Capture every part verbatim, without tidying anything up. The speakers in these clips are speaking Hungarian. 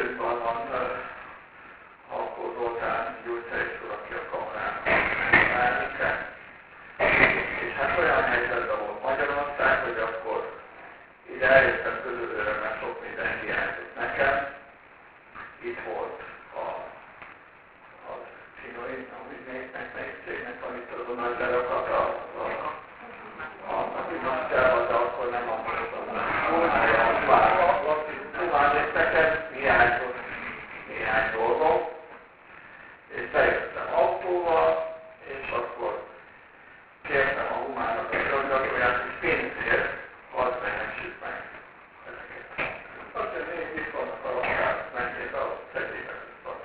Szomszédban van Alkó Zoltán gyógyszerész úr, aki a kamarának elnöke. És hát olyan helyzetben volt Magyarország, hogy akkor így eljöttem közülőre, mert sok minden hiányzott nekem. Itt volt a, a Csinoi, amit néznek, melyik cégnek van itt az a nagy lerakat, a, a, a, a Pinasztával, de akkor nem akartam. Szóval és nekem hiányzott néhány dolgom, és bejöttem autóval, és akkor kértem a Humának a igazgatóját, hogy pénzért hadd vehessük meg ezeket. Azt mondja, még itt vannak a lakás, menjék a fedébe.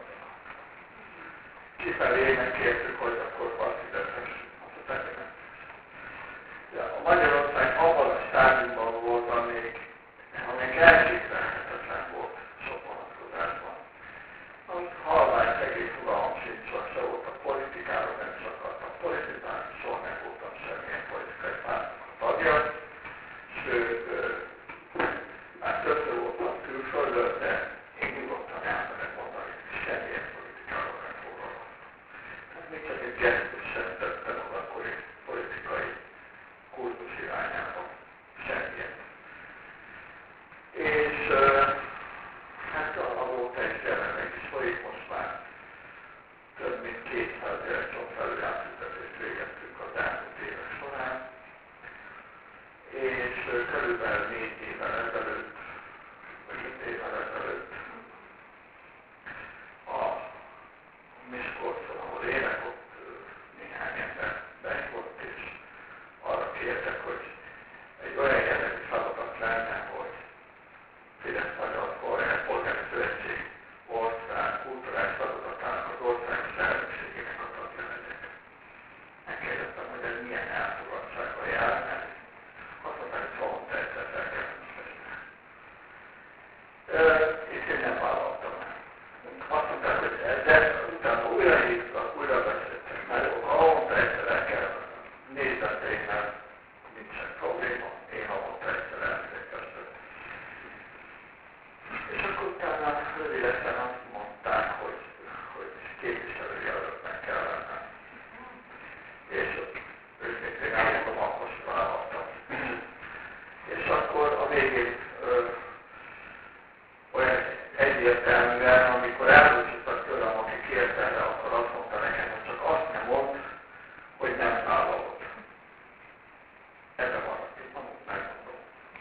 Kifelé megkértük, hogy akkor azt fizetessük, azt a fedébe. A Magyarország abban a stádiumban volt, amíg, amíg elképzelhetetlen volt sok vonatkozásban. Most halvány szegény fogalmam sincs, se volt a politikáról, nem is akartam politizálni, soha nem voltam semmilyen politikai pártnak a tagja. Sőt, már többször voltam külföldön, de én nyugodtan elmerek mondani, hogy semmilyen politikáról nem foglalkoztam. Hát még csak egy gesztus sem tettem az akkori politikai kurzus irányába. Semmilyen. És hát azóta is jelenleg is folyik, most már több mint kétszáz gyerekcsontfelülátültetést végeztünk az elmúlt évek során. És körülbelül négy évvel ezelőtt, vagy öt évvel ezelőtt a Miskolcon, ahol élek, ott néhány ember behívott, és arra kértek, hogy egy olyan jellegű feladat lenne, hogy Fidesz Magyar Polgári Szövetség ország kulturális feladatának az országos elnökségének a tagja legyek. Megkérdeztem, hogy ez milyen elfogadtsággal jár, mert azt mondták, hogy havonta egyszer fel kell feszni. És én nem vállaltam el. Azt mondták, hogy ezzel utána újra hívtak, újra beszéltek, mert havonta egyszer el kell nézeteimmel nincsen probléma, én havonta egyszer elmegyek ezt. És akkor utána rövidesen azt mondták, hogy, hogy képviselőjelöltnek kell lennem. És ők még én állítom, akkor is vállaltam. És akkor a végén ö, olyan egyértelműen, amikor elbúcsúztak tőlem, aki kért erre, akkor azt mondta nekem, hogy csak azt nem mond, hogy nem vállalod. Erre maradtunk, amúgy megmondom.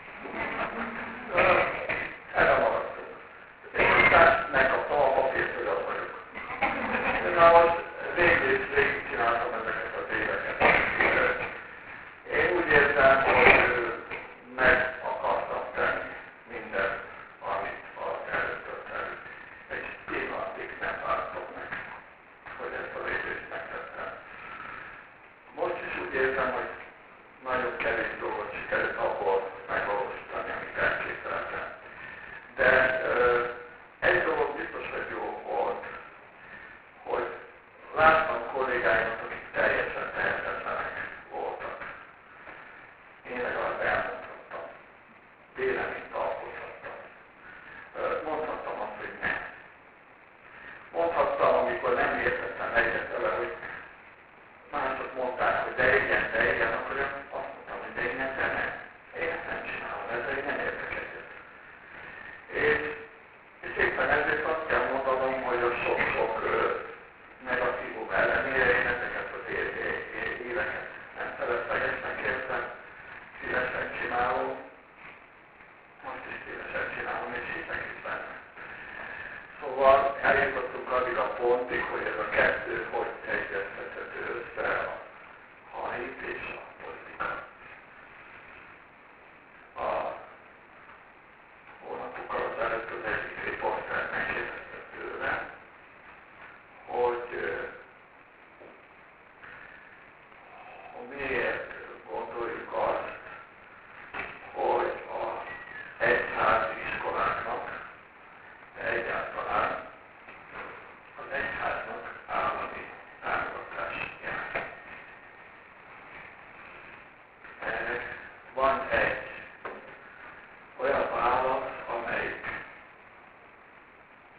Erre maradtunk. És aztán megkaptam a papírt, hogy az vagyok. Na most végül is végig csináltam ezeket az éveket. Én úgy érzem, hogy meg akartam tenni mindent, amit az előttől előtt. Egy pillanatig nem vártam meg, hogy ezt a lépést megtettem. Most is úgy érzem, hogy nagyon kevés dolgot sikerült abból megvalósítani, amit elképzeltem. De ö, egy dolog biztos, hogy jó volt, hogy láttam kollégáimat, akik teljesen tehetetlenek voltak. Én legalább elmondhattam. Véleményt alkothattam. Mondhattam azt, hogy nem. Mondhattam, amikor nem értettem egyet vele, hogy mások mondták, hogy de igen, de igen, akkor én azt mondtam, hogy de igen, de nem. Én ezt nem csinálom, ezzel én nem értek egyet. És, és éppen ezért azt kell mondanom, hogy a sok-sok negatívum ellenére én ezeket az éveket nem feleslegesnek érzem, szívesen csinálom, most is szívesen csinálom, és hiszek is benne. Szóval eljutottunk addig a pontig, hogy ez a kettő hogy egyeztethető össze a, a hit és a politika. A hónapokkal az előtt az egyik riporter megkérdezte tőle, hogy, hogy miért gondoljuk azt, hogy az egyházi iskoláknak egyáltalán az egyháznak állami támogatás jár. Ennek van egy, 'olyan válasz, amelyik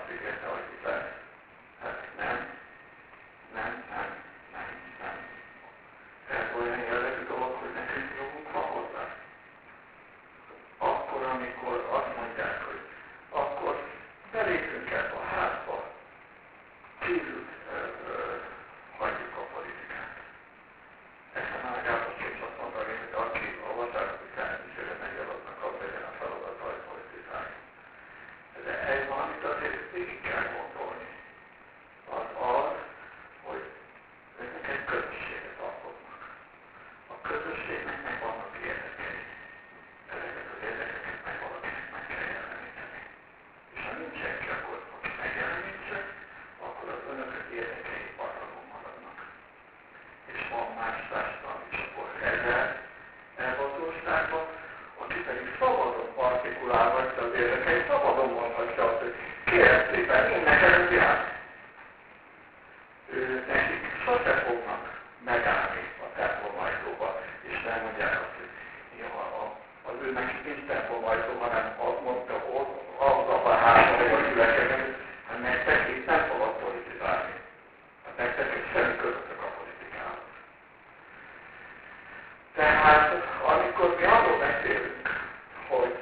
azt ígérte, hogy itt lesz. Hát nem, nem, nem, nem, nem. Ez olyan jellegű dolog, hogy nekünk jogunk van hozzá. Akkor, amikor azt mondják, hogy akkor belépünk ebbe a házba, kívül hagyjuk a politikát. Ezt a Mágába Csés azt mondani, hogy aki a vasárnapi felelősségre megjeladnak, az legyen a feladata, hogy politizálni. De egy valamit azért végig kell gondolni. Az az, hogy ezek egy közösséget alkotnak. A közösségnek meg vannak érdekei. Ezeket az érdekeket meg valakinek meg kell jeleníteni. És ha nincs senki, akkor aki megjelenítse, akkor az önökök érdekei partalon maradnak. És van más társadalmi csoport ezzel, ebben az országban, aki pedig szabadon artikulálhatja az érdekei, szabadon mondhatja azt, hogy kérem szépen, én nekem ez jár. Nekik sose fognak megállni a templomajtóba, és nem mondják azt, hogy jó, az ő nekik nincs templomajtó, hanem azt mondta, az a házban, ahol gyülekezni, hát nektek itt nem fogod politizálni. Hát nektek semmi közöttök a politikához. Tehát, amikor mi arról beszélünk, hogy,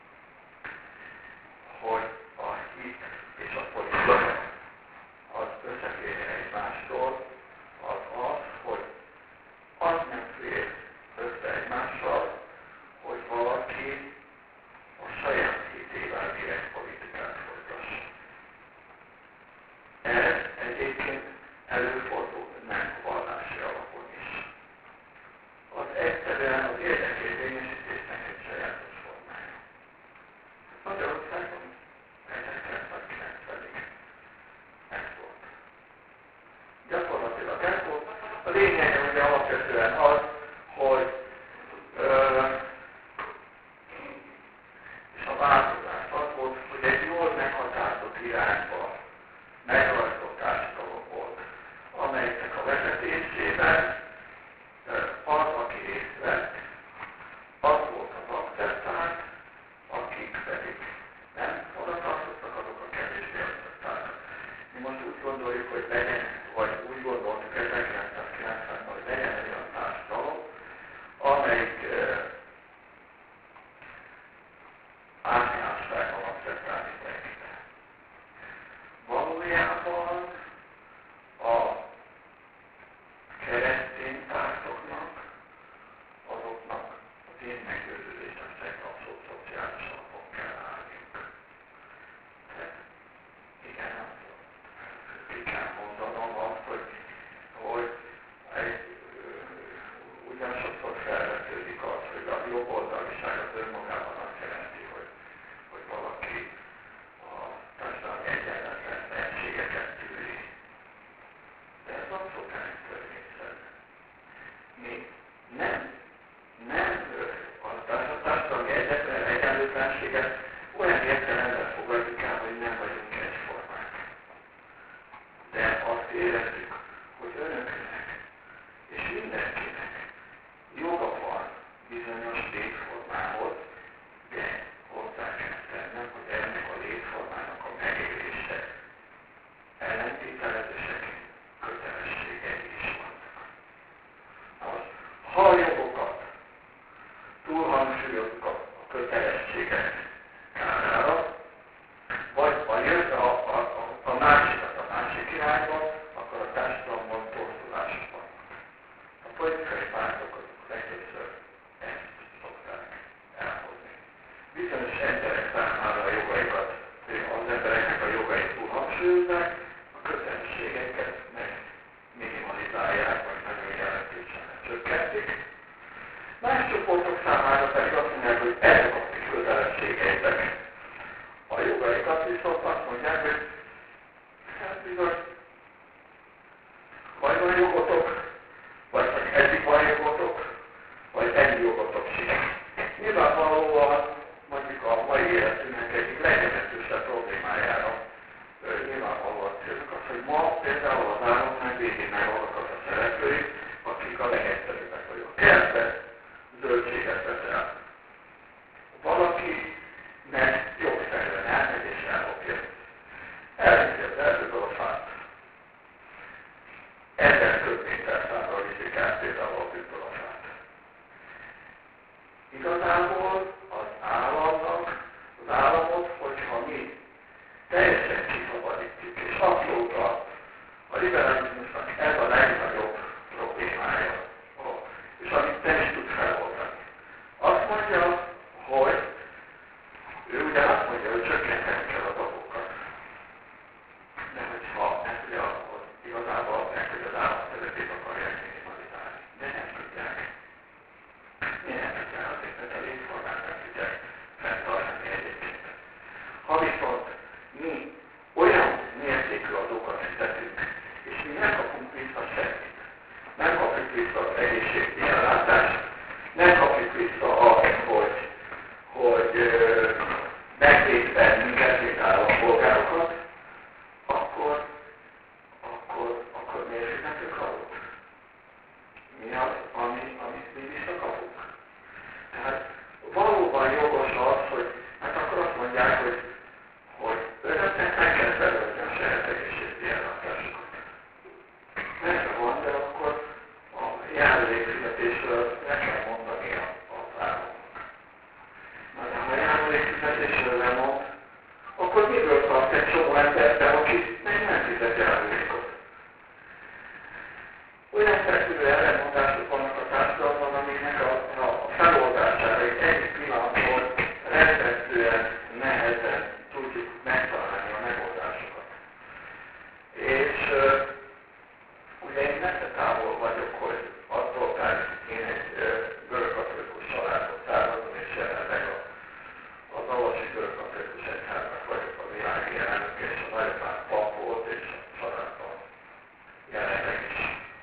hogy a hit és a politika az összeférjen egymástól, az az, hogy az nem fér össze egymással, hogy valaki a saját hitével direkt politikát folytassa. Ez egyébként előfordul nem vallási alapon is. Az egyszerűen az érdekérvényesítésnek egy sajátos formája. Magyarországon ezerkilencszázkilencvenig ez volt. Gyakorlatilag ez volt. A lényege ugye alapvetően az, hogy ö, és a változás az volt, hogy egy jól meghatározott irányba megrajzolt társadalom volt, amelynek a vezetésében az, aki részt vett, az volt az akceptált, akik pedig nem oda tartottak, azok a kevésbé akceptáltak. Mi most úgy gondoljuk, hogy legyen, vagy úgy gondoltuk ezerkilencszázkilencvenben, hogy legyen egy olyan társadalom, amelyik eh, általánosságban akceptálni mindenkit. Valójában a keresztény pártoknak, azoknak az én meggyőződésem szerint abszolút szociális alapon kell állniuk. Tehát igen, ki kell mondanom azt, hogy, hogy egy, ugyan sokszor felvetődik az, hogy a jobboldaliság az önmagában azt jelenti, hogy, hogy valaki a társadalmi egyenletlenségeket tűri. De ez abszolút nem törvényszerű. Mi nem, nem a társadalmi egyenlőtlenséget olyan értelemben fogadjuk el, hogy nem vagyunk egyformák. De azt érezzük, hogy önöknek és mindenkinek joga van bizonyos létformához, de hozzá kell tennem, hogy ennek a létformának a megélése ellentételezések, kötelességei is vannak. Az, ha a jogokat túlhangsúlyozzuk a kötelességek kárára, vagy a, jön, a, a, a, a másikat a másik irányba, akkor a társadalomban torzulások vannak. A politikai pártok legtöbbször ezt szokták elhozni. Bizonyos emberek számára a jogaikat, az embereknek a jogait túlhangsúlyozzák, a kötelességeket meg minimalizálják, vagy nagyon jelentősen csökkentik. Más csoportok számára pedig azt mondják, hogy ezek a kötelességeitek. A jogaikat viszont azt mondják, hogy hát bizony, vagy van jogotok, vagy csak eddig van jogotok, vagy ennyi jogotok sincs. Nyilvánvalóan mondjuk a mai életünknek egyik legjelentősebb problémájára nyilvánvalóan céljuk az, hogy ma például az államnál végénál azokat a szereplőik, akik a legegyszerűbbek vagyok. Kertbe zöldséget veszel. Valakinek jogszerűen elmegy és ellopja. elviszi az erdőből a fát. Ezer köbméterszámra viszik át például a bűből a fát. Igazából az államnak, az államot, hogyha mi teljesen kiszabadítjuk, és abszolút a liberalizmusnak ez a legnagyobb problémája, és amit nem is tud feloldani. Azt mondja, hogy ő ugye azt mondja, hogy csökkenteni kell a dolgokat. De hogyha ez ugye akkor igazából meg, hogy az állam szerepét akarják minimalizálni. De nem tudják. Miért nem tudják? Azért, mert a létformát nem tudják fenntartani egyébként. Ha viszont mi olyan mértékű adókat fizetünk, és mi nem kapunk vissza semmit, nem kapjuk vissza az egészségügyi ellátást, nem kapjuk vissza azt, hogy, hogy megvédve minket, mint állampolgárokat, akkor, akkor, akkor miért fizetünk adót? Mi az, ami, amit mi visszakapunk? Tehát valóban jogos az, hogy hát akkor azt mondják, hogy, hogy önöknek meg kell felölni a saját egészségügyi ellátásokat. Persze van, de akkor a járulékfizetésről meg kell mondani az államnak. Na de ha a járulékfizetésről nem mond, akkor miből tart egy csomó emberben, aki meg nem fizet járulékot? Olyan fekvő ellenmondások vannak a társadalomban, amiknek a, a feloldására egy egyik pillanatból rendszerűen nehezen tudjuk megtalálni a megoldásokat. És uh, ugye én messze távol vagyok, hogy attól, tehát én egy uh, görögkatolikus családból származom, és jelenleg a, az Alasi Görögkatolikus Egyháznak vagyok a világi elnök, és a nagyapám pap volt, és a családban jelenleg is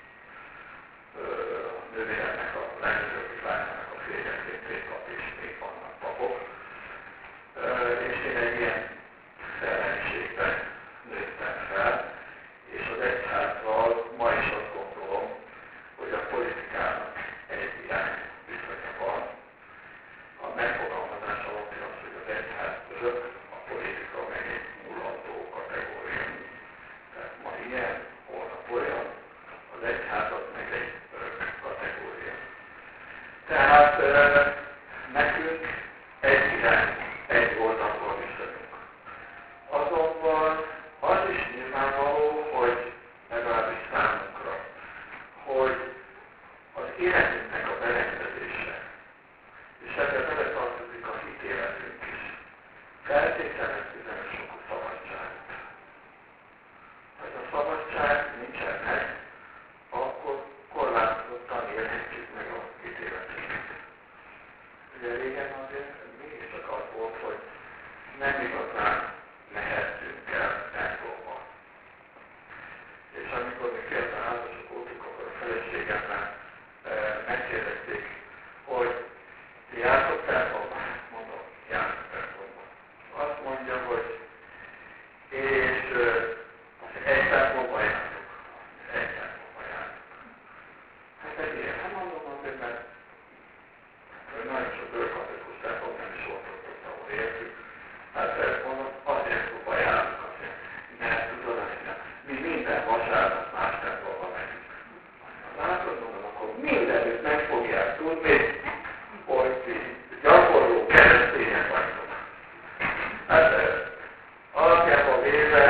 a nővéremnek a legnagyobb lányának a férjeként pap, és még vannak papok. És én egy ilyen szellemiségben nőttem fel, és az egyházzal ma is azt gondolom, hogy a politikának egy irány viszonya van. A megfogalmazás alapja az, hogy az egyház örök, a politika meg egy mulandó kategória. Tehát ma ilyen, holnap olyan, az egyházat meg egy örök kategória. Tehát nekünk egy irány, egy oldalról viszonyunk. Azonban az is nyilvánvaló, hogy legalábbis számunkra, hogy az életünknek a berendezése, és ebben beletartozik a hitéletünk is, feltételez bizonyos sokú szabadságot. Ha ez a szabadság nincsen meg, akkor korlátozottan élhetjük meg a hitéletünket. Ugye régen azért mégiscsak az volt, hogy nem igazán mehettünk el templomba. És amikor mi fiatal házasok voltunk, akkor a feleségemmel e, megkérdezték, hogy ti jártok templomba? Mondom, jártok templomba. Azt mondja, hogy és e, egy templomba jártok. Egy templomba jártok. Hát egy ilyen, nem mondom azért, mert nagyon sok görögkatolikus templom nem is volt ott, ahol értük. Hát mondom, azért próba járunk azért. De tudod, hogy mi minden vasárnap más templomba megyünk. Látod, mondom, akkor mindenütt meg fogják tudni, hogy ti gyakorló keresztények vagytok. Hát alapjában véve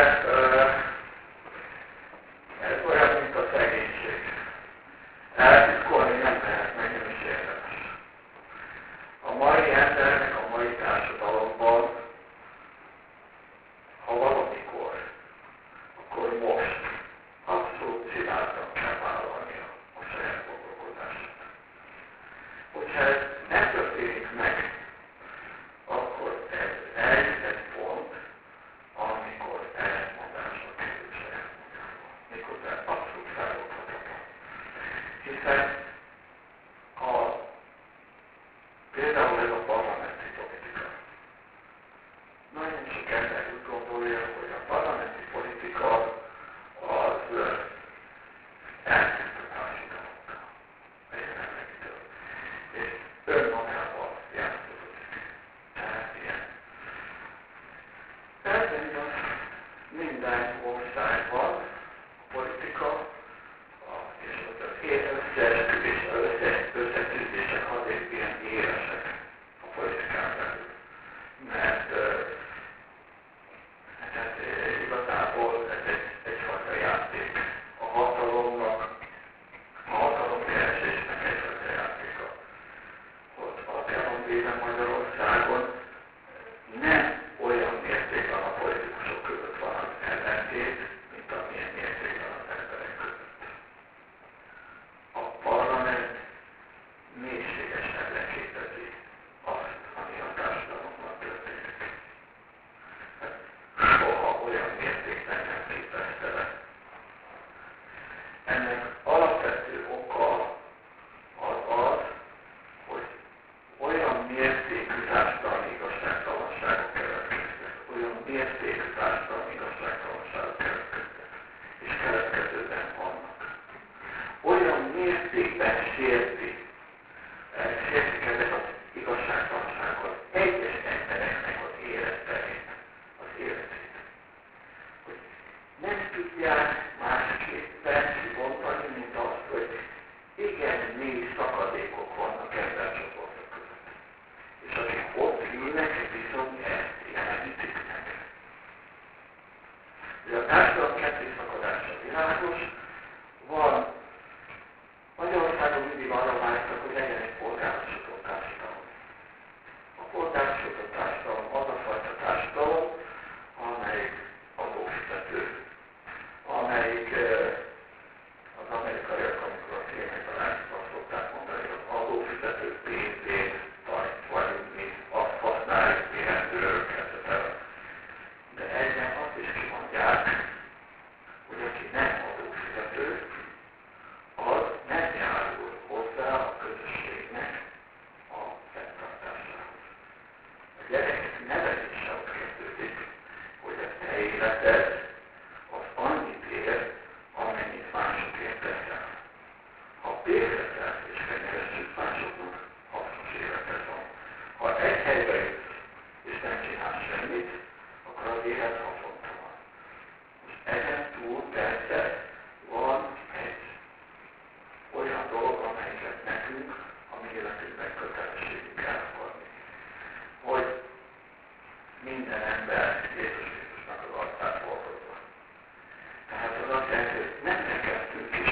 ez olyan, mint a szegénység. Eltitkolni nem lehet, meg nem is érdemes. A mai embernek, a mai társadalomban, ha valamikor, akkor most abszolút szilárdan kell vállalnia a saját gondolkodását. Hogyha ez nem történik meg, akkor ez eljut egy pont, amikor ezt minden országban a politika, a, és ott az összeesküvés, össze, összetűzések azért ilyen élesek a politikán belül. Mert hát, igazából ez egy, egyfajta játék. A hatalomnak, a hatalomkeresésnek egyfajta játéka. Ott alapjában véve Magyarországon nem olyan mértékben a politikusok között van az ellentét, mint amilyen mértékben az emberek között. A parlament mélységesen leképezi azt, ami a társadalomban történik. Soha olyan mértékben nem képezte le. Ennek alapvető oka az az, hogy olyan mértékű társadalmi igazságtalanságok keletkeztek, olyan mértékű társadalmi igazságtalanságok keletkeztek, és keletkezőben vannak. Olyan mértékben sérti, sértik ezek az igazságtalanságok egyes embereknek az életterét, az életét. Hogy nem tudják másképpen kibontani, mint azt, hogy igen mély szakadékok vannak embercsoportok között. És akik ott ülnek, bizony ezt jelenítik meg. Ugye a társadalom kettészakadása világos, van Magyarországon mindig arra vágytak, hogy legyen egy polgárosodott társadalom. A polgárosodott társadalom az a fajta társadalom, amelyik adófizető, amelyik az amerikaiak, amikor a filmekben látjuk, azt szokták mondani, hogy az adófizető pénzét vagyunk mi, azt használjuk mi rendőrök, et cetera. De egyben azt is kimondják, hogy aki nem adófizető, az nem járul hozzá a közösségnek a fenntartásához. A gyerekek nevelése ott kezdődik, hogy a te életed az annyit ér, amennyit másokért teszel. Ha pénzet és fenyegesszük másoknak, hasznos életed van. Ha egy helybe jutsz, és nem csinálsz semmit, akkor az élet haszontalan. Most ezen túl persze van egy olyan dolog, amelyiket nekünk, a mi életünkben kötelességünk elfogadni. Hogy minden ember Jézus Krisztusnak az arcát hordozza. Tehát az azt jelenti, hogy nem nekeztünk is,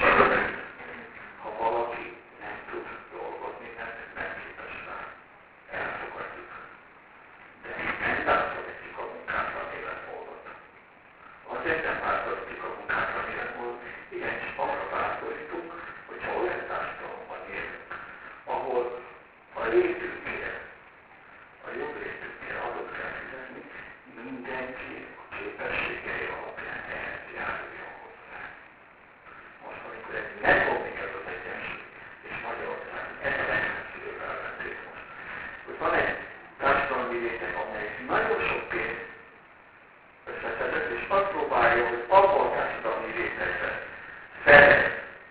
ha valaki nem tud dolgozni, mert nem képes rá. Elfogadjuk. De nem bátorítik a munkára a életmódot. Azért nem bátorítik a munkára a életmódot, igenis arra bátorítunk, hogyha olyan társadalomban élünk, ahol a létünkért, a jobb létünkért adót kell fizetni, mindenki a képességei alapján ehhez járuljon hozzá. Most, amikor egy megbomlik ez az egyensúly, és Magyarország ez a legfeszülőbb ellentét most, hogy van egy társadalmi réteg, amelyik nagyon sok pénzt összeszedett, és azt próbálja, hogy abban a társadalmi rétegben szerez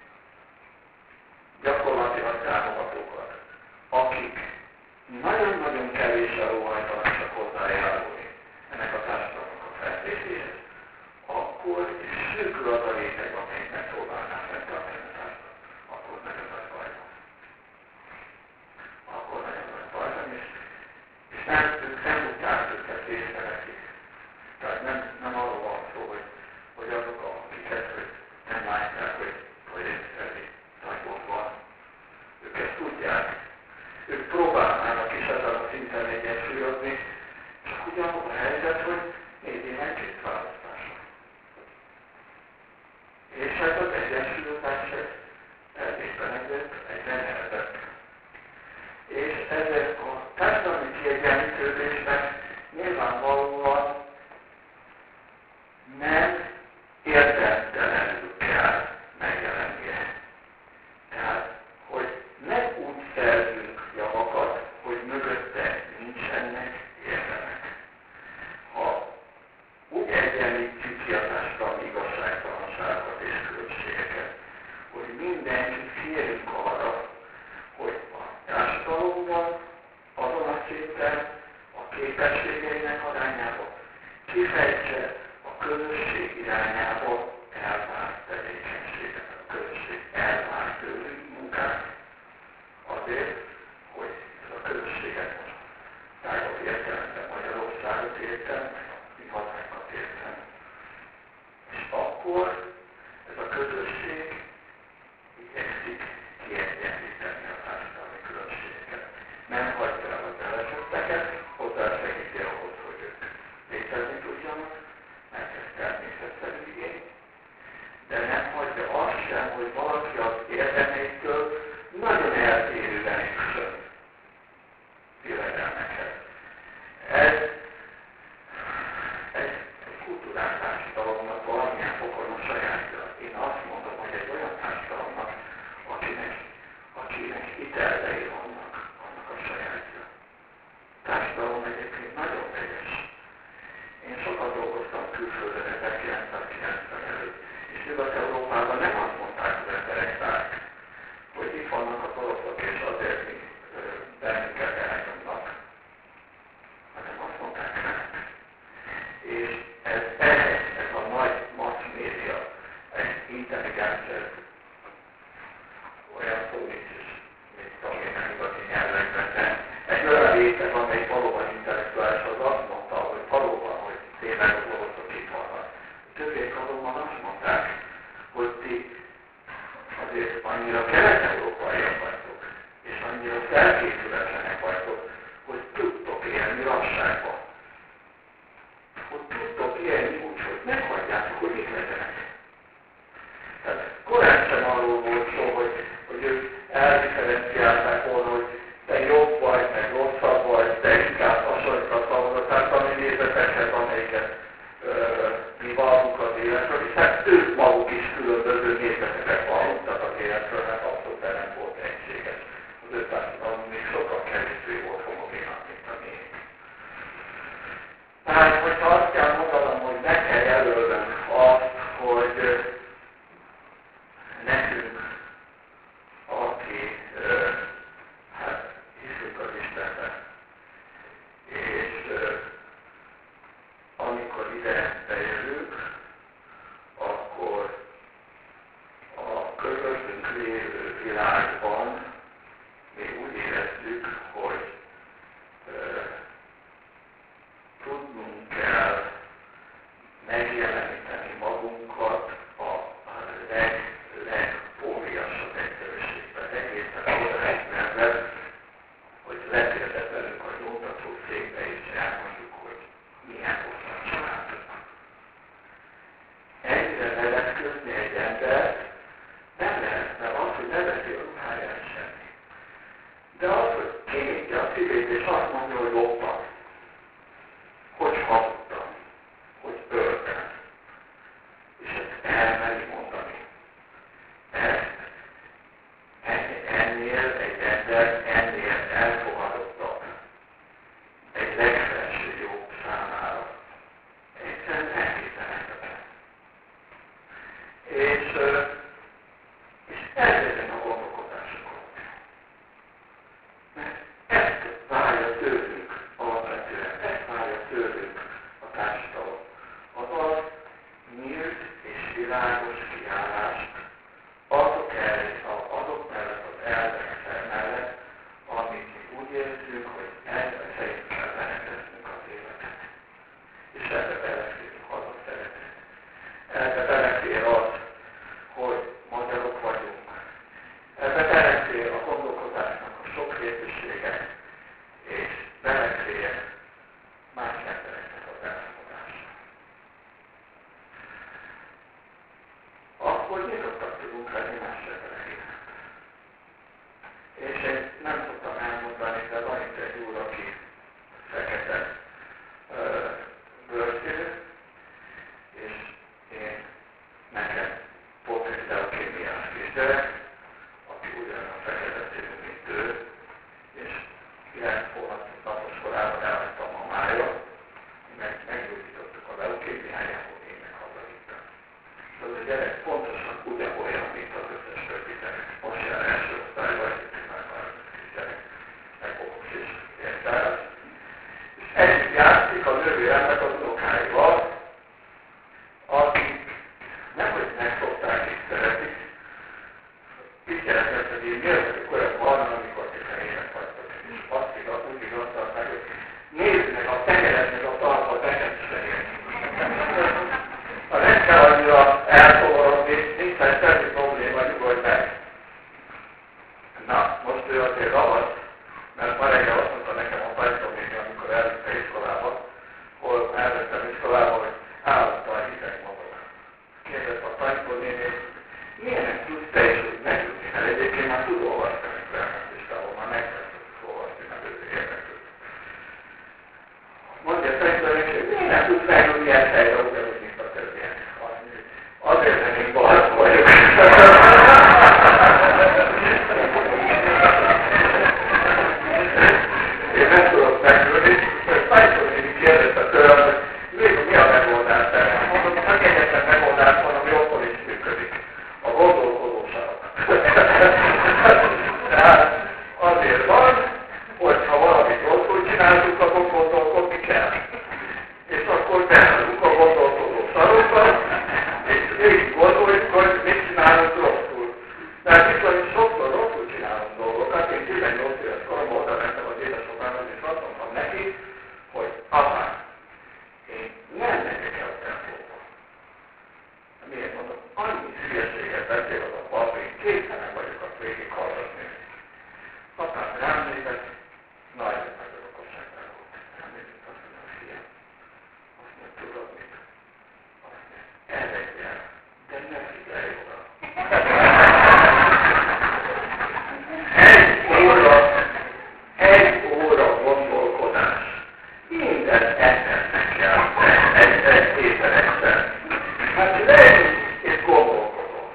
gyakorlatilag támogatókat, akik nagyon-nagyon kevéssel óhajtanak csak hozzájárulni ennek a társadalomnak a fejlődéséhez, akkor és szűkül az a réteg, amelyik megpróbálná fenntartani a társadalmat, akkor nagyon nagy baj van. Akkor nagyon nagy baj van, és, és nem, ők nem tudják őket észrevetni. Tehát nem, nem arról van szó, hogy, hogy azok, akiket hogy nem látják, hogy, hogy észrevi nagyon van. Ők ezt tudják. Ők próbálnának is ezen a szinten egyensúlyozni, csak ugyanaz a helyzet, hogy négy éven két választása. És hát az egyensúlyozás éppen ezért egyre nehezebb. És ezek a társadalmi kiegyenlítődésnek nyilvánvalóan nem érdemtelenül kell megjelennie. Tehát, hogy nem úgy szerzünk javakat, hogy mögötte nincsenek érdemek. Ha úgy egyenlítjük ki a társadalmi igazságtalanságokat és különbségeket, hogy mindenki férjünk arra, hogy a társadalomban azon a szinten a képességeinek arányában kifejtse a közösségi akkor ez a közösség igyekszik kiegyenlíteni a társadalmi különbségeket. Nem hagyja el a belesetteket, hozzásegíti ahhoz, hogy ők létezni tudjanak, mert ez természetszerű igény, de nem hagyja azt sem, hogy valaki az érdemeitől nagyon eltérően jusson jövedelmekhez. Ez, ez egy kulturális társadalomnak valamilyen fokon a sajátja. Én azt mondom, hogy egy olyan társadalomnak, akinek, akinek hitelei vannak, annak a sajátja. A társadalom egyébként nagyon vegyes. Én sokat dolgoztam külföldön ezerkilencszázkilencven előtt, és Nyugat-Európában nem azt mondták az emberek rák, hogy itt vannak az oroszok, és azért mi bennünket elnyomnak, hanem azt mondták rák. És ez, ez, ez a nagy mass média, ez intelligens, ez olyan szó nincs is, mint tudom én a nyugati nyelvekben, de egy olyan réteg, amely valóban intellektuális, az azt mondta, hogy valóban, hogy tényleg az oroszok itt vannak. Többiek azonban azt mondták, hogy ti azért annyira kelet-európaiak vagytok, és annyira felkészületlenek vagytok, hogy tudtok élni lasságban. Hogy tudtok élni úgy, hogy meghagyjátok, hogy itt legyenek. Tehát korán sem arról volt szó, hogy, hogy ők eldifferenciálták volna, hogy te jobb vagy, meg rosszabb vagy, te inkább hasonlítasz ahhoz a társadalmi nézetekhez, amelyiket mi vallunk az életről, és hát ők maguk is különböző nézeteket vallottak az életről, mert abszolút nem volt egységes. Az ő társadalom még sokkal kevésbé volt homogénak, mint a miénk. Tehát, hogyha azt kell mondanom, hogy meg kell jelölnünk azt, hogy nekünk, aki hát hiszünk az Istenben, és amikor ide bejövünk, akkor a körülöttünk lévő világban mi úgy érezzük, hogy e, tudnunk kell megjeleníteni magunkat a, a leg, legfóliasabb egyszerűségben. Egészen odáig mellett, hogy letérdet velünk a nyomtató székbe, és elmondjuk, hogy milyen hosszan családok. Ennyire leletközni egy embert nem lehet, mert az, hogy ne veszi a ruháját semmi. De az, hogy kinyitja a szívét, és azt mondja, hogy loptam, hogy hazudtam, hogy öltem, és ezt elmeri mondani. Ezt ennél egy ember, ennél elfogadottabb, egy legfelső jó számára. Egyszerűen elképzelhetetlen. És, és ezért a gondolkodásokon. Mert ezt várja tőlünk alapvetően, ezt várja tőlünk a társadalom. Azaz nyílt és világos kiállást azok elég, azok mellett az elvek mellett, amit mi úgy érzünk, hogy ezzel szerint kell lerendeznünk az életet. És ebbe belefér a hazak szeretet. Ebbe belefér az, hogy magyarok vagyunk. Ebbe belefér a gondolkodásnak a sokrétűsége, és belefér más embereknek az elfogadása. Akkor nyitottak tudunk lenni más emberek iránt. És én nem szoktam elmondani, de van itt egy úr, aki fekete uh, bőrszínű, és én nekem volt egy leukémiás kisgyerek, aki ugyanaz fekete színű, mint ő, és kilenc hónap napos korában elment a mamája, meg meggyógyítottuk a leukémiáját, hogy én meg hazavittem. És az a gyerek pontosan ugyanolyan, mint az összes többi gyerek. Most jár első osztályban, és már már kisgyerek, meg okos is értelmes. És együtt játszik a nővéremnek az unokáival, akik nemhogy megszokták és szeretik. Itt kérdezett, hogy én miért vagyok olyan valami, amikor ti fehének vagytok. És azt igaz, úgy igazolták, hogy nézd meg a tekered, meg a talpa, neked is fehér. Ha nem kell annyira el Fajkó néni, milyenek tudsz te is úgy megjutni, mert egyébként már tud olvasztani Clemens-listával, már megkezdett olvasni, mert ő érdeklőd. Mondja Fajkó neki, hogy milyenek tudsz megjutni ilyen helyre, ugyanúgy, mint a többiek. Azért nem én balak vagyok. Én nem tudok megjutni, mert Fajkó néni kérdezte tőlem, hogy még mi a megoldás erre? Mondom, csak egyetlen megoldás van, ami otthon is működik. A gondolkodó sarok. Tehát azért van, hogyha valamit rosszul csináltuk, akkor gondolkodni kell. És akkor beállunk a gondolkodó sarokba, és végig gondoljuk, hogy mit csinálunk rosszul. Tehát viszont sokszor rosszul csinálunk dolgokat. Én tizennyolc éves koromban oda mentem az édesapámhoz, és azt mondtam neki, hogy apám, én nem megyek el a templomba. Miért mondom? Annyi hülyeséget beszél az a pap, én képtelen vagyok azt végig hallgatni. Apám rám nézett, nagyon nagy okosságnál volt. Rám nézett, azt mondja, fiam, azt mondja, tudod mit? Azt mondja, elvegyél, de ne figyelj oda. Egy óra, egy óra gondolkodás. Minden embernek kell egy, egy héten egyszer. Hát leülünk és gondolkodom.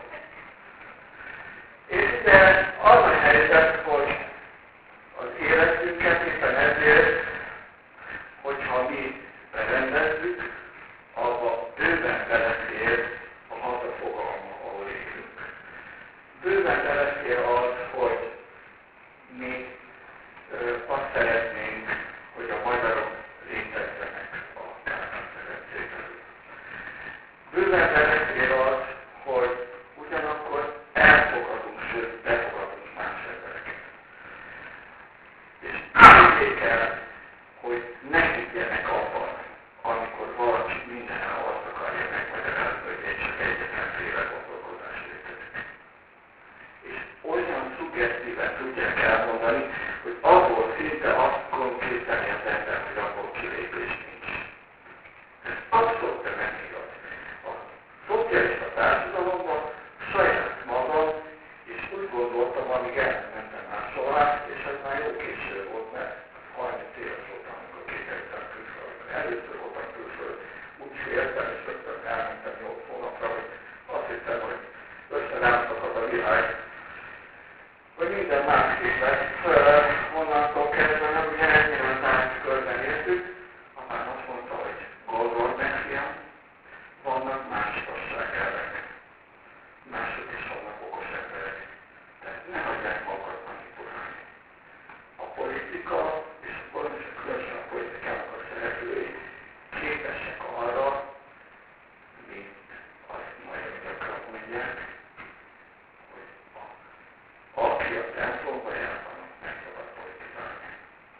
És ugye az a helyzet, hogy az életünket éppen ezért, hogyha mi berendezzük, abba bőven belefér a hazafogalma, ahol élünk. Bőven belefér az, hogy mi ö, azt szeretnénk, hogy a magyarok létezzenek a Kárpát-medencében. Bőven belefér az, hogy ugyanakkor elfogadunk, sőt, befogadunk más embereket. És tudni kell, hogy ne higgyenek abban, amikor valaki mindenhol azt akarja megmagyarázni, hogy én csak egyetlenféle gondolkodás létezik. És olyan szuggesztíven tudják elmondani, hogy abból szinte azt konkrétálja az ember, hogy abból kilépés nincs. Ez abszolút nem igaz. A szocialista társadalomban saját magam, és úgy gondoltam, amíg elmentem máshol át, és ez már jó késő volt, mert harminc éves voltam, amikor kikerültem külföldre. Először voltam külföld, úgy féltem, és rögtön elmentem nyolc hónapra, hogy azt hittem, hogy össze rám szakad a világ, hogy minden másképp lesz. Onnantól kezdve, mert ugye ennyire az át körben értük, apám azt mondta, hogy gondold meg, fiam, vannak más igazságelvek. Mások is vannak okos emberek. Tehát ne hagyják magukat manipulálni. A politika, és különösen a politikának a szereplői képesek arra, mint azt nagyon gyakran mondják, hogy a, aki a templomba jár, annak meg szabad politizálni.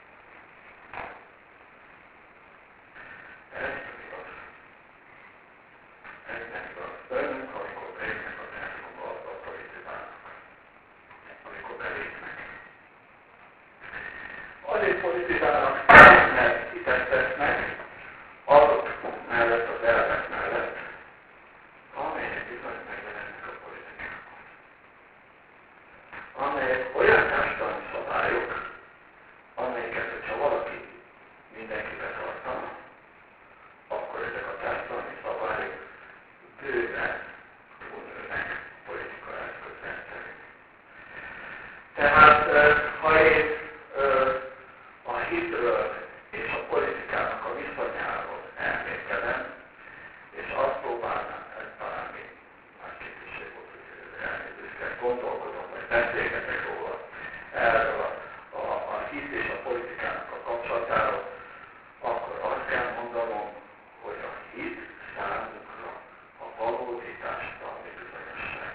Ez nem igaz. Ez nem igaz. Önök, amikor bejönnek a templomba, azzal politizálnak. Amikor belépnek. Azért politizálnak, mert hitet tesznek azok mellett, az elvek mellett, amelyek bizony megjelennek a politikában. Amelyek olyan társadalmi szabályok, amelyeket, hogyha valaki mindenkibe tartana, akkor ezek a társadalmi szabályok bőven túlnőnek politika eszközrendszerint. Tehát, ha én a hitről és a politikának a viszonyáról elmékelem, és azt próbálnám, ez talán még már képviség volt, hogy elnézést gondolkodom, vagy beszélgetek róla erről a, a, a hit és a politikának a kapcsolatáról, akkor azt kell mondanom, hogy a hit számunkra a valódi társadalmi bizonyosság.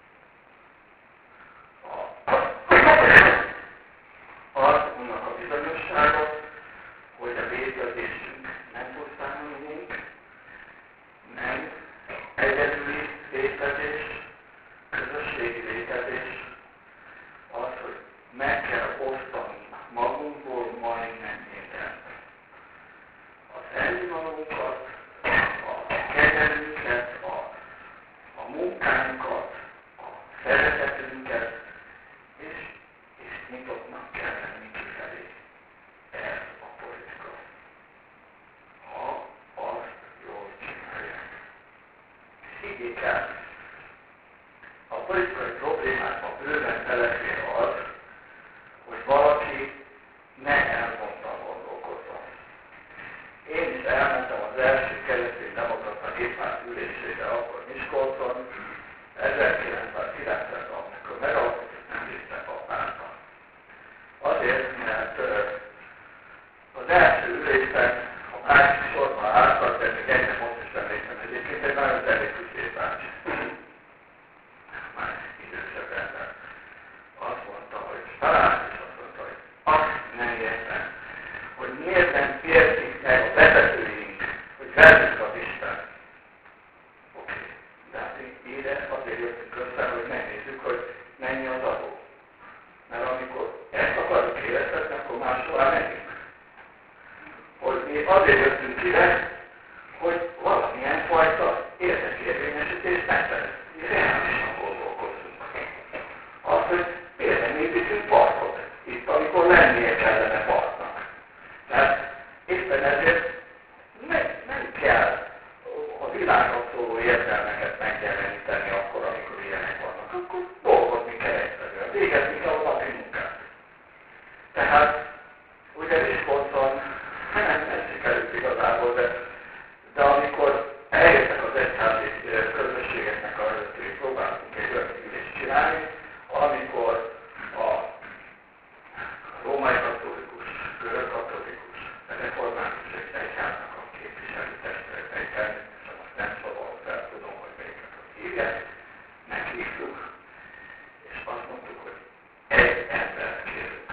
Az annak a bizonyossága, hogy a létezésünk nem pusztán miénk, nem egyedüli létezés, közösségi létezés, az, hogy meg kell osztani magunkból majdnem mindent. Az ennivalónkat, a kegyelünket, a, a higgyék el, a politikai problémákban bőven belefér az, hogy valaki ne elmondtan gondolkozzon. Én is elmentem az első keresztény demokrata néppárt ülésére akkor Miskolcon, ezerkilencszázkilencvenben, amikor megalkotott, nem résztek a pártban. Azért, mert az első ülésen a bácsi sorban álltak, de még egyre most is emlékszem, egyébként egy nagyon termékű bácsi. Már idősebb ember. Azt mondta, hogy talán is azt mondta, hogy azt nem értem, hogy miért nem értik meg a vezetőink, hogy velünk az Isten. Oké, okay. De hát ide azért jöttünk össze, hogy megnézzük, hogy mennyi az adó. Mert amikor ezt akarjuk éreztetni, akkor máshová megyünk. Hogy mi azért jöttünk ide, hogy valamilyen fajta érdekérvényesítést megszerezzük. Reálisan gondolkozzunk. Az, hogy például építünk parkot, itt amikor lennie kellene parknak. Tehát éppen ezért nem, nem kell a világról szóló érzelmeket megjeleníteni akkor, amikor ilyenek vannak. Akkor dolgozni kell egyszerűen. Végezni kell a napi munkát. Tehát ugye Miskolcon nem, nem sikerült igazából, de, de amikor eljöttek az egyházi közösségeknek a előttői, próbáltunk egy olyan ülést csinálni, amikor a római katolikus, görög katolikus, református egyháznak a képviselő testületeiket, és most nem szabad fel, tudom, hogy melyiket az hívják, meghívtuk, és azt mondtuk, hogy egy embert kérünk.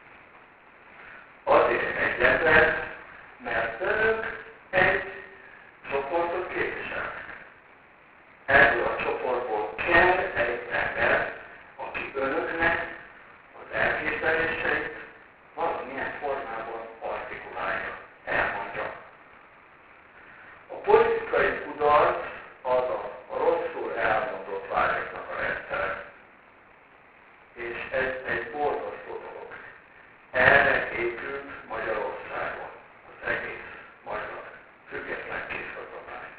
Azért egy embert, mert önök egy csoportot képviselnek. Ebből a csoportból kell egy ember, aki önöknek az elképzeléseit valamilyen formában artikulálja, elmondja. A politikai kudarc az a, a rosszul elmondott vágyaknak a rendszere. És ez egy borzasztó dolog. Erre épült Magyarországon az egész magyar független készgazdaság.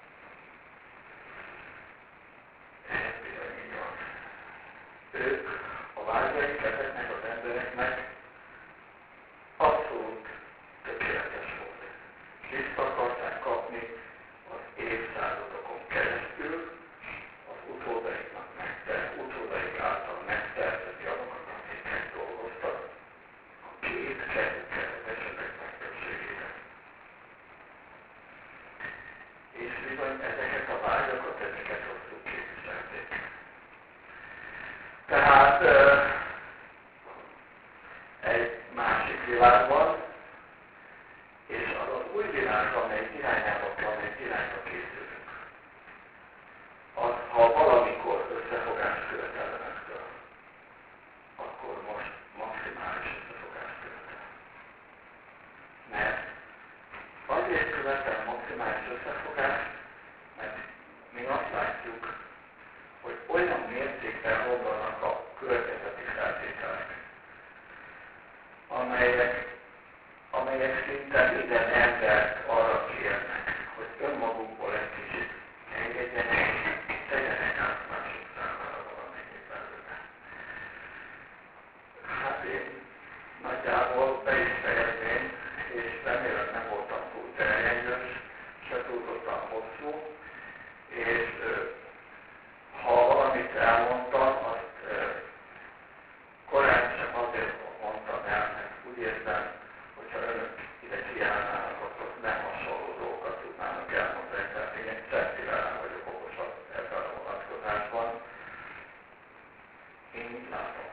Ez bizony így van. Ők, a vágyaik ezeknek az embereknek abszolút tökéletes volt. Vissza akarták kapni az évszázadokon keresztül az utódaiknak megterült, utódaik által megterült javakat, amiket dolgoztak a két kezükkel az esetek legtöbbségére. És bizony ezeket a vágyakat, ezeket rosszul képviselték. Tehát egy másik világban, és az az új világ, amely irányába, amely irányba készülünk, az, ha valamikor összefogást követel önöktől, akkor most maximális összefogást követel. Mert azért követel maximális összefogást, mert mi azt látjuk, hogy olyan mértékben romlanak a környezeti feltételek, amelyek, amelyek szinte minden embert arra kérnek, hogy önmagukból egy kicsit engedjenek, tegyenek át másik számára valamelyik belőle. Hát én nagyjából be is fejezném, és remélem nem voltam túl terjengős, se túlzottan hosszú, és ha valamit elmondtam, azt korán sem azért mondtam el, mert úgy érzem, hogyha önök ide kiállnának, akkor nem hasonló dolgokat tudnának elmondani, mert én egy centivel nem vagyok okosabb ebben a vonatkozásban. Én így látom.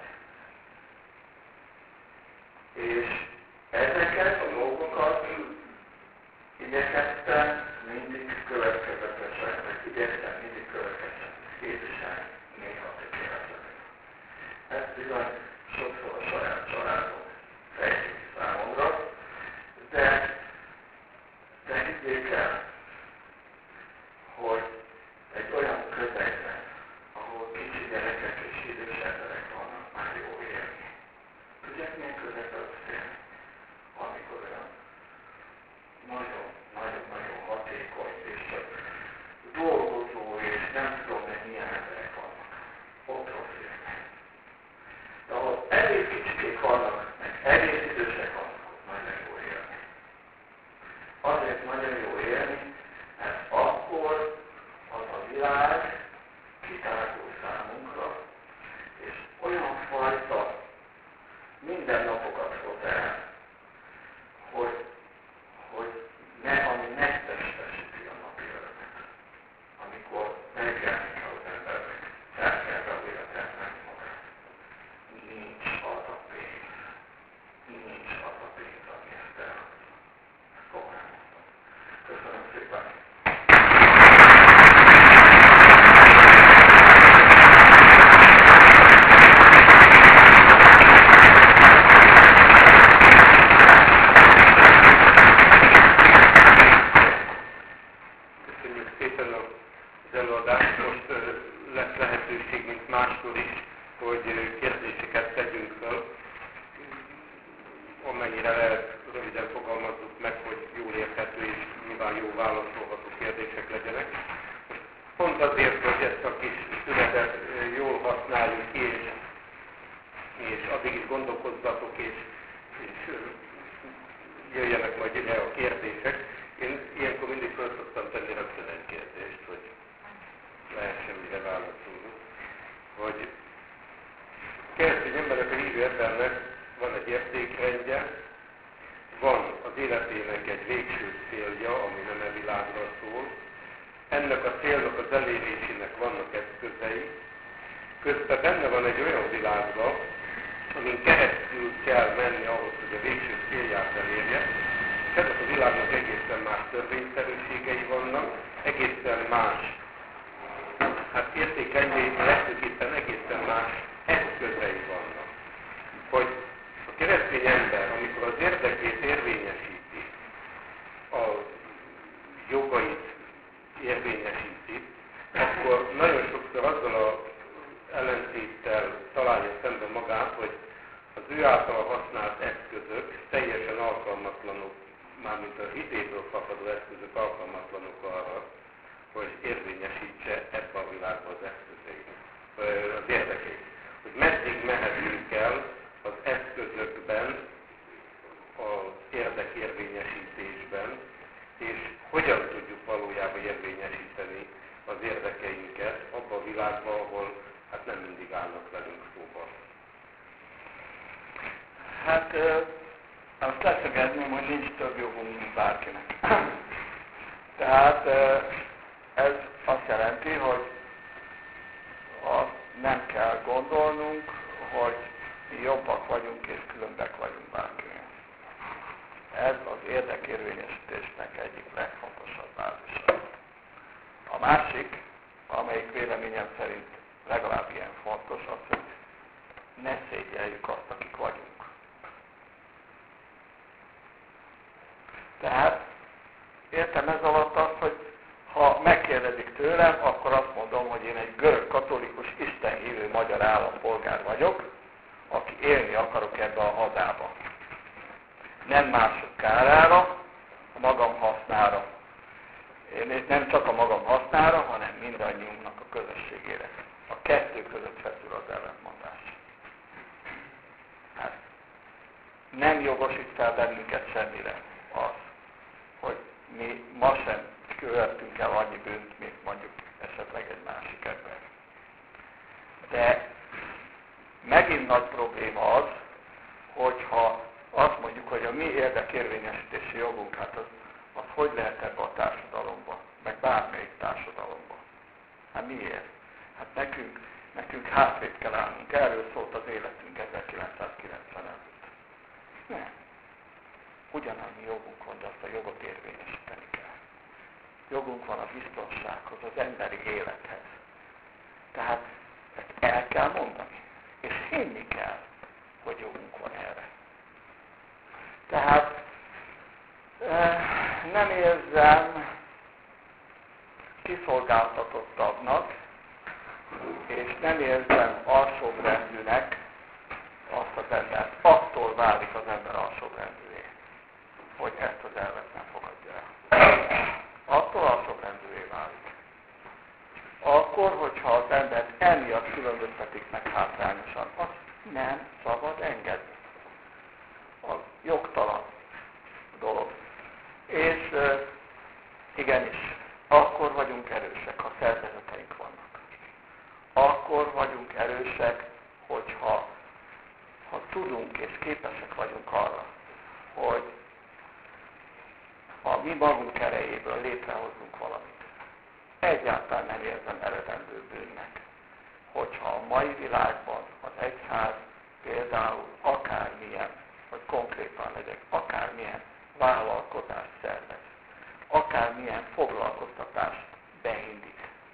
És ezeket a dolgokat igyekeztem mindig következetesen, vagy igyekeztem mindig következetesen képviselni, néha tökéletlenül. Ez bizony sokszor a saját családom fejtjük számomra, de, de higgyék el, hogy egy olyan közegben, ahol kicsi gyerekek és idős emberek vannak, már jó élni. Tudják, milyen közegben beszélni? Amikor olyan nagyon-nagyon-nagyon hatékony és dolgozó nem tudom, hogy milyen emberek vannak. Ott rossz élnek. De ahol egész kicsikék vannak, meg egész idősek vannak, ott nagyon jó élni. Azért nagyon jó élni, mert akkor az a világ kitárgul számunkra, és olyan fajta mindennapokat hoz el, hogy, hogy ne, ami megtestesíti a napi örömet. Amikor megjelenik az embernek, elkezd a véletetlen magát. Nincs az a pénz. Nincs az a pénz, ami ezt elhozza. Ezt komolyan mondtam. Köszönöm szépen. Hát azt leszögezném, hogy nincs több jogunk, mint bárkinek. Tehát ez azt jelenti, hogy azt nem kell gondolnunk, hogy mi jobbak vagyunk és különbek vagyunk bárkinél. Ez az érdekérvényesítésnek egyik legfontosabb bázisa. A másik, amelyik véleményem szerint legalább ilyen fontos, az, hogy ne szégyeljük azt, akik vagyunk. Tehát értem ez alatt azt, hogy ha megkérdezik tőlem, akkor azt mondom, hogy én egy görög katolikus, istenhívő magyar állampolgár vagyok, aki élni akarok ebbe a hazába. Nem mások kárára, a magam hasznára. Én nem csak a magam hasznára, hanem mindannyiunknak a közösségére. A kettő között feszül az ellentmondás. Hát, nem jogosít fel bennünket semmire az, hogy mi ma sem követtünk el annyi bűnt, mint mondjuk esetleg egy másik ember. De megint nagy probléma az, hogyha azt mondjuk, hogy a mi érdekérvényesítési jogunk, hát az, az hogy lehet ebbe a társadalomba, meg bármelyik társadalomba. Hát miért? Hát nekünk, nekünk hátrébb kell állnunk. Erről szólt az életünk ezerkilencszázkilencven előtt. Nem. Ugyanannyi jogunk van, de azt a jogot érvényesíteni kell. Jogunk van a biztonsághoz, az emberi élethez. Tehát ezt el kell mondani. És hinni kell, hogy jogunk van erre. Tehát nem érzem kiszolgáltatottabbnak, és nem érzem alsóbrendűnek azt az embert. Attól válik az ember alsóbrendűvé, hogy ezt az elvet nem fogadja el. Attól alsóbrendűvé válik. Az, akkor, hogyha az embert emiatt különböztetik meg hátrányosan, azt nem szabad engedni. A jogtalan dolog. És igenis, akkor vagyunk erősek, ha szervezeteink vannak. Akkor vagyunk erősek, hogyha ha tudunk és képesek vagyunk arra, hogy a mi magunk erejéből létrehozunk valamit. Egyáltalán nem érzem eredendő bűnnek, hogyha a mai világban az egyház például akármilyen, hogy konkrétan legyek, akármilyen vállalkozást szervez, akármilyen foglalkoztatást beindít.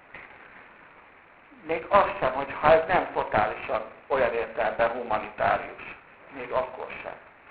Még azt sem, hogyha ez nem totálisan olyan értelemben humanitárius, még akkor sem.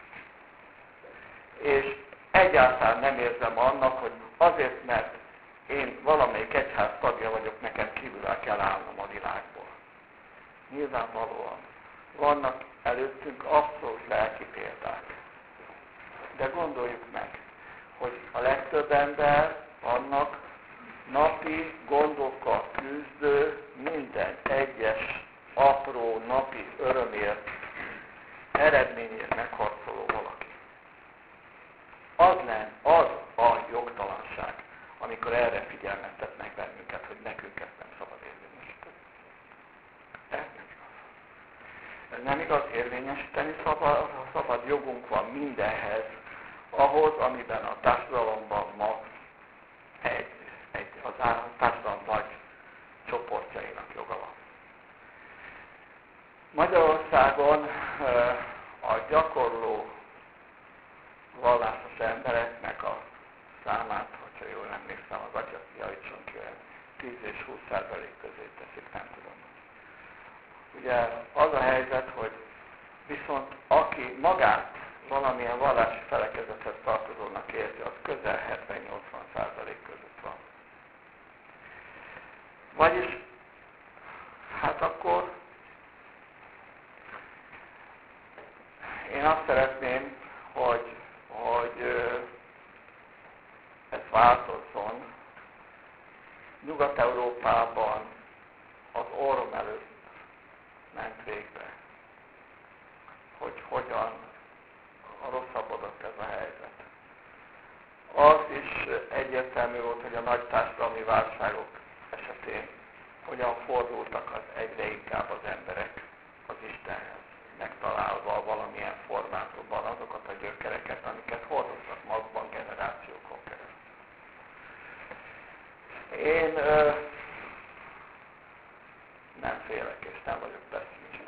És egyáltalán nem érzem annak, hogy azért, mert én valamelyik egyház tagja vagyok, nekem kívül kell állnom a világból. Nyilvánvalóan vannak előttünk abszolút lelki példák. De gondoljuk meg, hogy a legtöbb ember annak napi gondokkal küzdő, minden egyes apró napi örömért, eredményért megharcoló valaki. Az lenne, az a jogtalanság, amikor erre figyelmeztetnek bennünket, hogy nekünk ezt nem szabad érvényesíteni. Ez nem igaz. Ez nem igaz, érvényesíteni szabad, szabad jogunk van mindenhez, ahhoz, amiben a társadalomban ma egy, egy, az társadalom nagy csoportjainak joga van. Magyarországon a gyakorló vallásos embereknek a számát, hogyha jól emlékszem, az atya javítson ki, tíz és húsz százalék közé teszik, nem tudom. Ugye az a helyzet, hogy viszont aki magát valamilyen vallási felekezethez tartozónak érzi, az közel hetven-nyolcvan százalék között van. Vagyis, hát akkor én azt szeretném, hogy, hogy ez változzon. Nyugat-Európában az orrom előtt ment végbe, hogy hogyan rosszabbodott ez a helyzet. Az is egyértelmű volt, hogy a nagy társadalmi válságok esetén hogyan fordultak az egyre inkább az emberek az Istenhez, megtalálva valamilyen formátumban azokat a gyökereket, amiket hordoztak magukban generációkon keresztül. Én ö, nem félek és nem vagyok pessimista.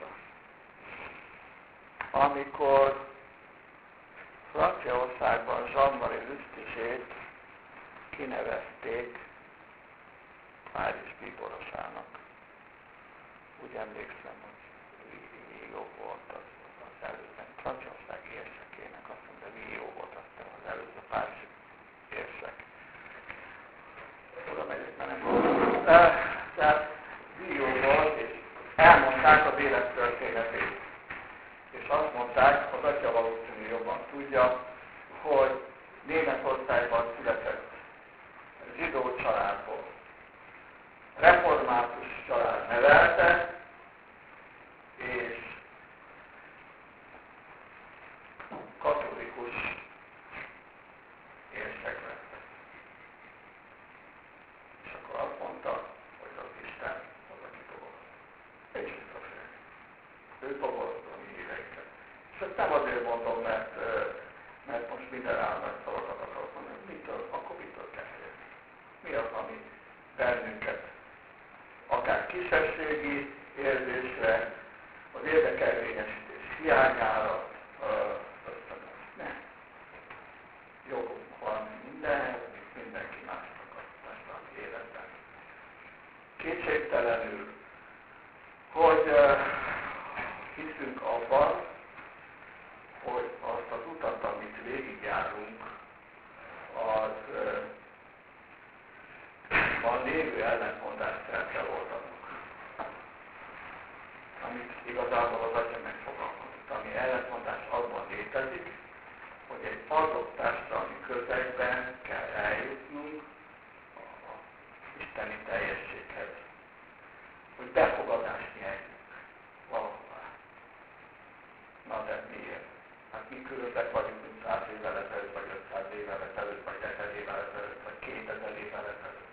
Amikor Franciaországban Jean-Marie Lustiger-t kinevezték Párizs bíborosának. Úgy emlékszem, hogy Villó volt az, az előző, franciaországi érsekének, azt mondta, Villó volt aztán az előző Párizsi érsek. Oda megyek, mert nem volt. Tehát Villó volt, és elmondták az élettörténetét. És azt mondták, az atya valószínű jobban tudja, hogy Németországban született zsidó családból. Református család nevelte, és katolikus érsek lett. És akkor azt mondta, hogy az Isten az, aki toboroz. És visszafél. Ő toborozza a mi híveinket. És ezt nem azért mondom, mert, mert most minden állat szavakat akarok mondani. Mitől? Akkor mitől kell félni? Mi az, ami bennünket akár kisebbségi érzésre, az érdekelvényesítés hiányára ösztönöz. Nem. Jogunk van mindenhez, mint mindenki másnak a társadalmi életben. Kétségtelenül, hogy uh, hiszünk abban, hogy azt az utat, amit végigjárunk, az uh, a lévő ellentmondást el kell oldanunk. Amit igazából az atya megfogalmazott, ami ellentmondás abban létezik, hogy egy adott társadalmi közegben kell eljutnunk az isteni teljességhez. befogadást nyerjük valahová. Na de miért? Hát mi különbek vagyunk, mint száz évvel ezelőtt, vagy ötszáz évvel ezelőtt, vagy ezer évvel ezelőtt, vagy kétezer évvel ezelőtt.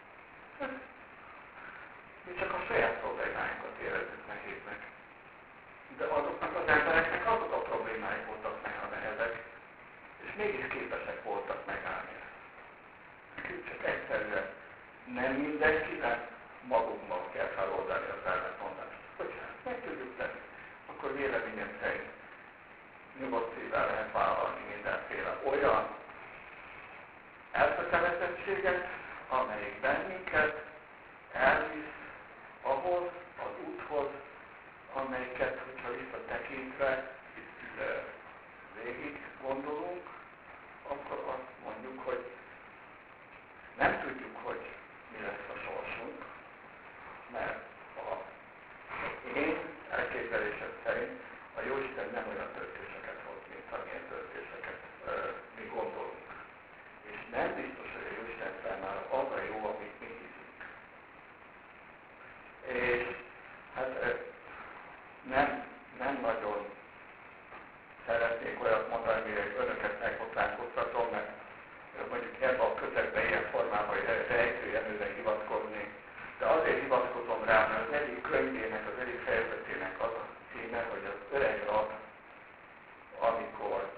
Mi csak a saját problémáinkat érezzük nehéznek. De azoknak az embereknek azok a problémáik voltak meg a nehezek, és mégis képesek voltak megállni. Nekünk csak egyszerűen nem mindenkinek magunknak kell feloldani az ellentmondást. Hogyha meg tudjuk tenni, akkor véleményem szerint nyugodt szívvel lehet vállalni mindenféle olyan elkötelezettséget, amelyik bennünket elvisz ahhoz az úthoz, amelyiket, hogyha visszatekintve végig gondolunk, akkor azt mondjuk, hogy nem tudjuk, hogy mi lesz a sorsunk, mert a én elképzelésem szerint a Jóisten nem olyan döntéseket hoz, mint amilyen döntéseket ö, mi gondolunk. És nem biztos, hogy a Jóisten számára az a jó, amit mi hiszünk. És hát nem, nem nagyon szeretnék olyat mondani, amire önöket megbotránkoztatom, mert mondjuk ebben a közegben ilyen formában rejtőjelőre hivatkozni. De azért hivatkozom rá, mert az egyik könyvének, az egyik fejezetének az a címe, hogy az öreg rab, amikor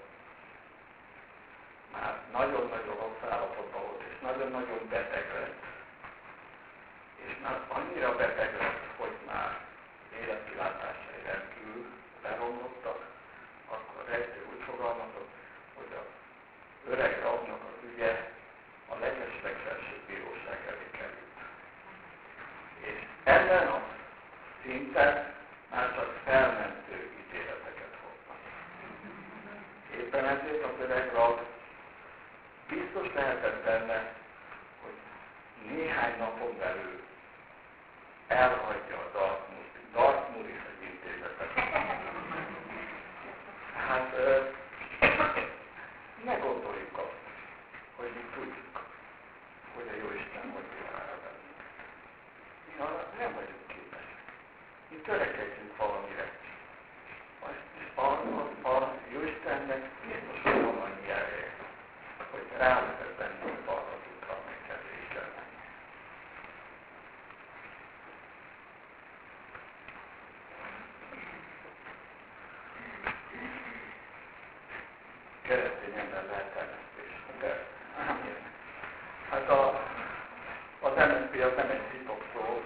már nagyon-nagyon rossz állapotban volt, és nagyon-nagyon beteg lett. És már annyira beteg lett, hogy már életkilátásai rendkívül leromlottak, akkor a rejtő úgy fogalmazott, hogy az öreg rabnak az ügye a legeslegfelsőbb bíróság elé került. És ezen a szinten már csak felmentő ítéleteket hoznak. Éppen ezért az öreg rab biztos lehetett benne, hogy néhány napon belül elhagyja a Dartmouth intézetet. Hát ne gondoljuk azt, hogy mi tudjuk, hogy a Jóisten hogy bírálja bennünket. Mi arra nem vagyunk képesek. Mi törekedjünk valamire. A, a, a Jóistennek biztos van annyi ereje, hogy rávezet bennünk arra az útra, amiket végig kell menni. Keresztény ember lehet termesztés. De hát a, az em es zé pé az nem egy titok szó.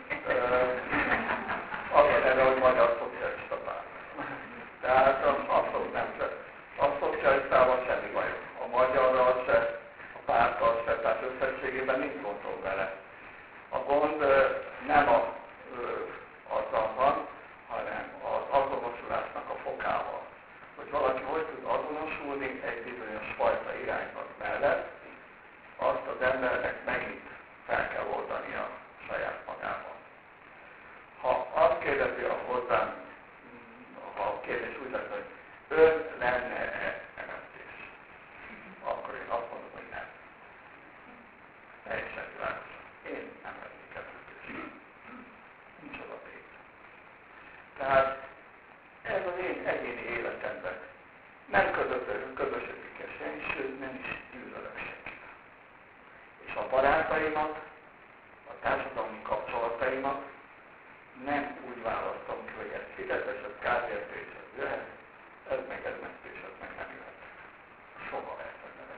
Az a neve, hogy Magyar Szocialista Párt. Tehát abszolút nem se. A szocialistával semmi bajom. A magyarral se, a párttal se, tehát összességében nincs gondom vele. A gond nem a, azzal van, hanem az azonosulásnak a fokával. Hogy valaki hogy tud azonosulni egy bizonyos fajta irányzat mellett, azt az embernek megint fel kell oldania saját magában. Ha azt kérdezi a hozzám, ha a kérdés úgy lesz, hogy ön lenne-e em es zés, akkor én azt mondom, hogy nem. Teljesen világos. Én nem lennék em es zés. Nincs oda pénz. Tehát ez az én egyéni életemben nem közösödik el senki, sőt nem is gyűlölök senkivel. És a barátaimat, a társadalmi kapcsolataimat nem úgy választom ki, hogy ez fizetes, ez kárértés, ez jöhet, ez meg ez mentés, ez meg nem jöhet. Soha ezt nem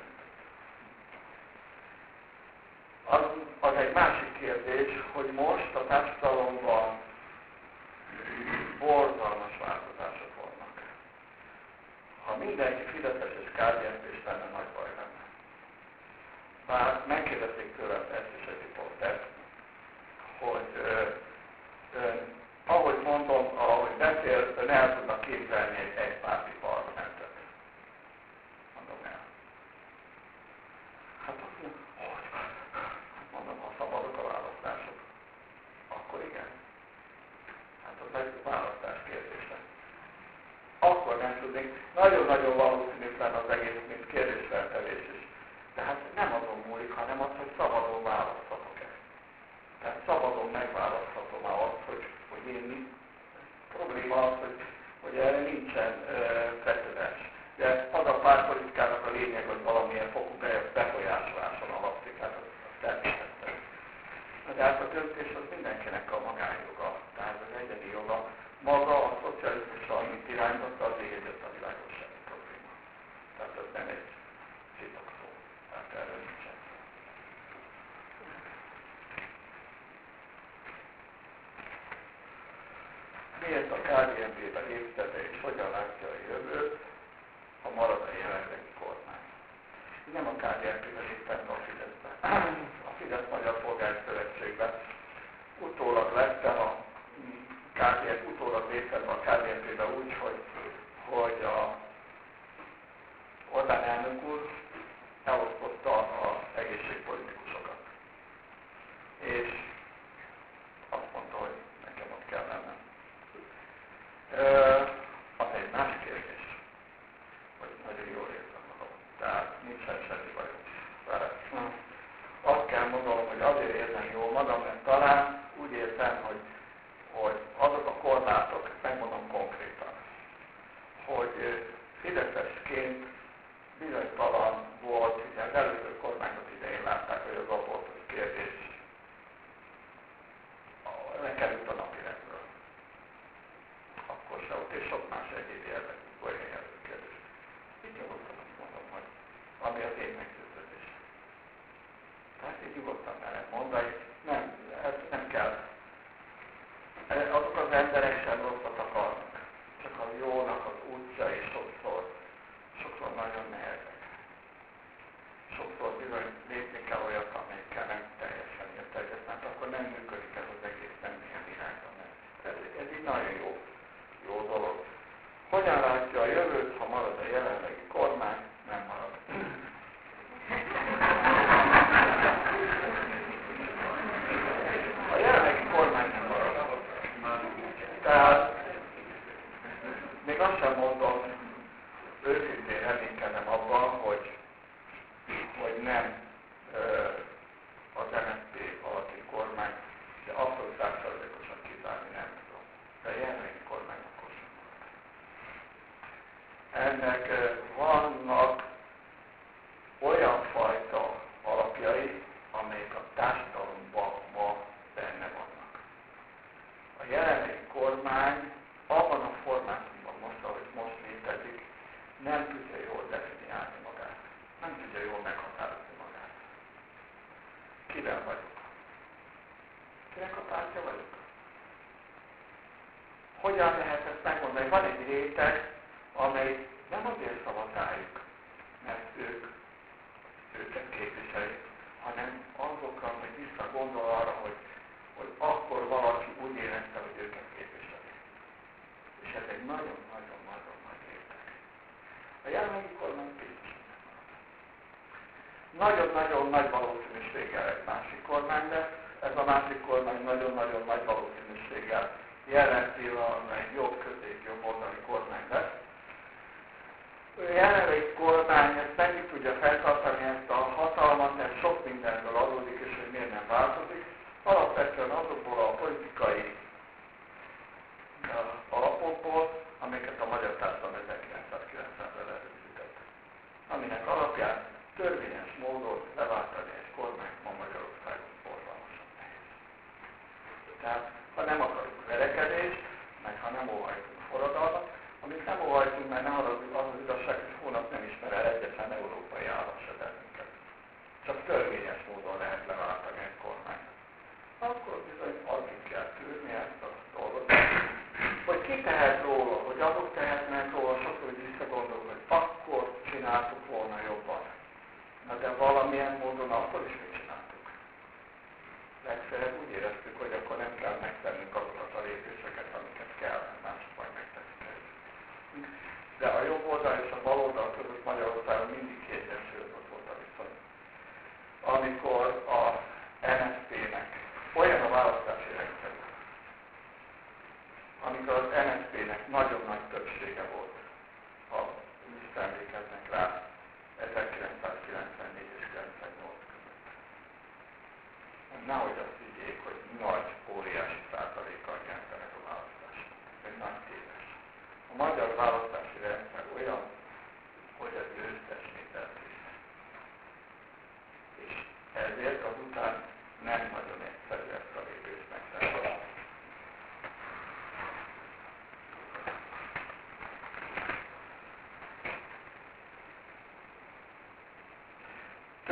az, az egy másik kérdés, hogy most a társadalomban borzalmas változások vannak. Ha mindenki fizetes és kártyáztés lenne, nagy baj lenne. Bár megkérdezték tőlem ezt is egy riportert, hogy ö, ö, ahogy mondom, ahogy beszél, ön el tudnak képzelni egy egypárti parlamentet. Mondom el. Hát azt mondom, hogy? Hát mondom, ha szabadok a választások, akkor igen. Hát az egy választás kérdése. Akkor nem tudnék. Nagyon-nagyon valószínűtlen az egész, mint kérdésfeltevés is. Tehát nem azon múlik, hanem az, hogy szabadon választhatok ezt. Tehát szabadon megválaszthatom azt, hogy döntés az mindenkinek a magánjoga, tehát az egyedi joga. Maga a szocializmusra, amit irányította, az égegyett a világos semmi probléma. Tehát ez nem egy szó. Tehát erről nincsen. Miért a ká dé en pé-be léptete és hogyan látja a jövőt, ha marad a jelenlegi kormány? Nem a ká dé en pé-be léptem, a Fideszbe. A Fidesz Magyar Polgári Szövetségben utólag lettem a ká dé en pé, utólag léptem a ká dé en pé-be úgy, hogy, hogy a Orbán elnök úr elosztotta az egészségpolitikusokat. És azt mondta, hogy nekem ott kell lennem. Az egy más kérdés, hogy nagyon jól érzem magam. Tehát nincsen semmi bajom. Azt kell mondanom, hogy azért érzem jól magam, mert talán úgy érzem, hogy, hogy azok a korlátok, megmondom konkrétan, hogy fideszesként bizonytalan volt, ugye az előző kormányok idején látták, hogy az abortusz kérdés lekerült a napirendről. Akkor se ott, és sok más egyéb érdekű olyan kérdés. Így nyugodtan azt mondom, hogy ami az én meggyőződés. Tehát így nyugodtan lehet mondani, nem, ez nem kell. Azok az emberek sem rosszat akarnak, csak a jónak az útja, és sokszor, sokszor nagyon nehezek. Sokszor bizony lépni kell olyat, amelyikkel nem teljesen érteljes, mert akkor nem működik ez az egész, nem ilyen irányba. Ez, ez így nagyon jó, jó dolog. Hogyan látja a jövőt, ha marad a jelenlegi kormány? Nem marad. A jelenlegi kormány nem marad. Tehát még azt sem mondom, őszintén reménykedem abban, hogy, hogy nem az em es zé pé alatti kormány, de abszolút száz százalékosan kizárni nem tudom. De a jelenlegi kormány akkor sem marad. Ennek vannak olyan fajta alapjai, amelyek a társadalomban ma benne vannak. A jelenlegi kormány abban a formátumban most, ahogy most létezik, nem tudja jól definiálni magát. Nem tudja jól meghatározni magát. Kivel vagyok? Kinek a pártja vagyok? Hogyan lehet ezt megmondani? Van egy réteg, amely nem azért szavaz rájuk, mert ők őket képviselik, hanem azokra, hogy visszagondol arra, hogy, hogy akkor valaki úgy érezte, hogy őket képviseli. És ez egy nagyon-nagyon-nagyon nagy réteg. A jelenlegi kormány biztosan nem marad. Nagyon-nagyon nagy valószínűséggel egy másik kormány lesz. Ez a másik kormány nagyon-nagyon nagy valószínűséggel jelen pillanatban egy jobb közép-jobb oldali kormány lesz. A jelenlegi kormány ezt mennyit tudja feltartani ezt a hatalmat, ez sok mindenből adódik, és hogy miért nem változik. Alapvetően azokból a politikai alapokból, amiket a magyar társadalom ezerkilencszázkilencvenben előzített. Aminek alapján törvényes módon leváltani egy kormányt ma Magyarországon borzalmasan nehéz. Tehát, ha nem akarunk verekedést, meg ha nem óhajtunk forradalmat, amit nem óhajtunk, mert nem az az igazság, hogy hónap nem ismer el egyetlen európai állam se bennünket. Csak törvényes módon lehet leváltani egy kormányt. Akkor bizony addig kell tűrni ezt a dolgot. Hogy ki tehet róla, hogy azok tehetnek róla, sokszor, hogy visszagondolunk, hogy akkor csináltuk volna jobban. Na de valamilyen módon akkor is mit csináltuk? Legfeljebb úgy éreztük, hogy akkor nem kell megtennünk azokat a lépéseket, amiket kell, mások majd megteszik. De a jobb oldal és a bal oldal között Magyarországon mindig kiegyensúlyozott volt a viszony. Amikor a em es zé pének olyan a választási rendszer, amikor az em es zé-nek nagyon nagy többsége volt, ha visszaemlékeznek rá, ezerkilencszázkilencvennégy és kilencvennyolc között. Nehogy azt higgyék, hogy nagy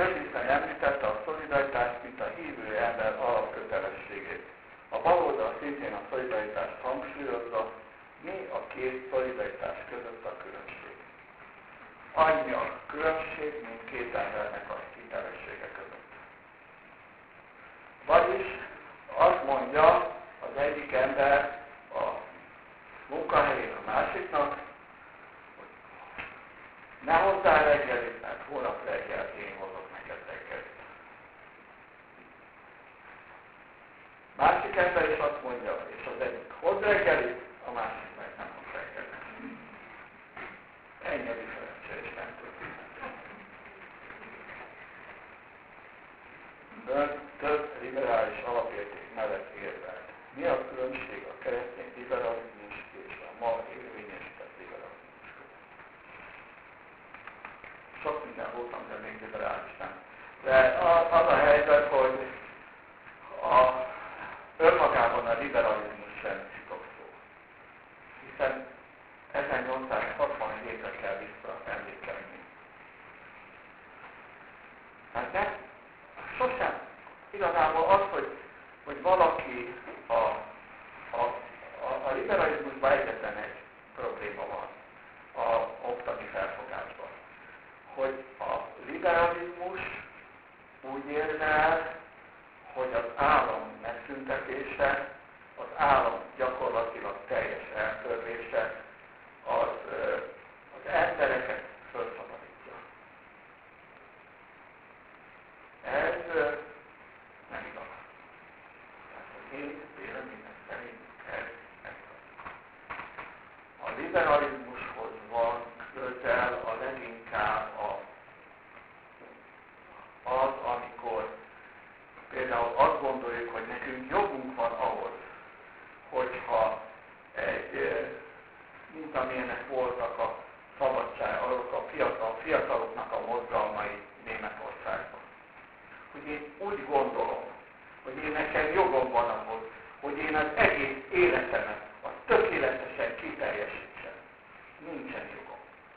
köziszen említette a szolidaritást, mint a hívő ember alapkötelességét. A baloldal szintén a szolidaritást hangsúlyozza, mi a két szolidaritás között a különbség. Annyi a különbség, mint két embernek a hitelessége között. Vagyis azt mondja az egyik ember a munkahelyén a másiknak, hogy ne hozzá reggelit, mert holnap reggel én hozok neked reggelit. Másik ember is azt mondja, és az egyik hoz reggelit, a másik meg nem hoz reggelit. Ennyi a differencia, és nem történet. Ön több liberális alapérték mellett érvelt. Mi a különbség a keresztény liberalizmus és a ma érvényesített liberalizmus között? Sok minden voltam, de még liberális nem. De az a helyzet, hogy a, önmagában a liberalizmus sem titokszó. Hiszen ezernyolcszázhatvanhétre kell visszaemlékezni. Hát nem, sosem. Igazából az, hogy, hogy valaki a, a, a, a liberalizmusban egyetlen egy probléma van a oktani felfogásban. Hogy a liberalizmus úgy érvel, hogy az állam megszüntetése, az állam gyakorlatilag teljes eltörlése az, az embereket felszabadítja. Ez nem igaz. Tehát az én véleményem szerint ez, ez a liberalizmushoz van közel a leginkább a, az, amikor például azt gondoljuk, hogy nekünk jogunk van ahhoz, hogyha egy, mint amilyenek voltak a szabadság, azok a fiatal, fiataloknak a mozgalmai Németországban. Hogy én úgy gondolom, hogy én nekem jogom van ahhoz, hogy én az egész életemet a tökéletesen kiteljesítsem. Nincsen jogom.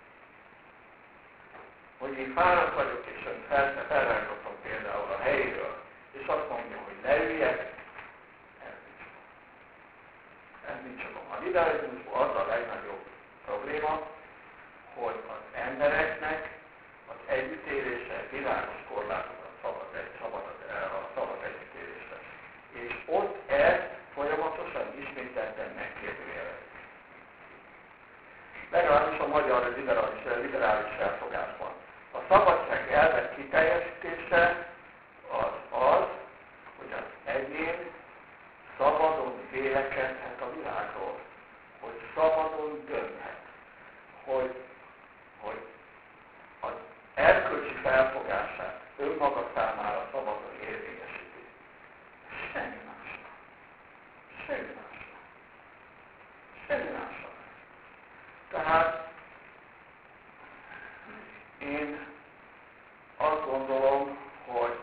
Hogy én fáradt vagyok, és ön felrántottam például a helyéről, és azt mondja, hogy leüljek, ez nincs jogom. Ez nincs jogom. A liberalizmusban az a legnagyobb probléma, hogy az embereknek az együttélése világos korlátokat szabad, egy, szabad, a szabad együttélésre. És ott ez folyamatosan ismételten megkérdőjelezik. Legalábbis a magyar liberális, liberális felfogásban. A szabadság elvek kiteljesítése az az, hogy az egyén szabadon vélekedhet a világról, hogy szabadon dönthet, hogy, hogy az erkölcsi felfogását önmaga számára szabadon érvényesíti. Semmi másra. Semmi másra. Semmi másra. Tehát én azt gondolom, hogy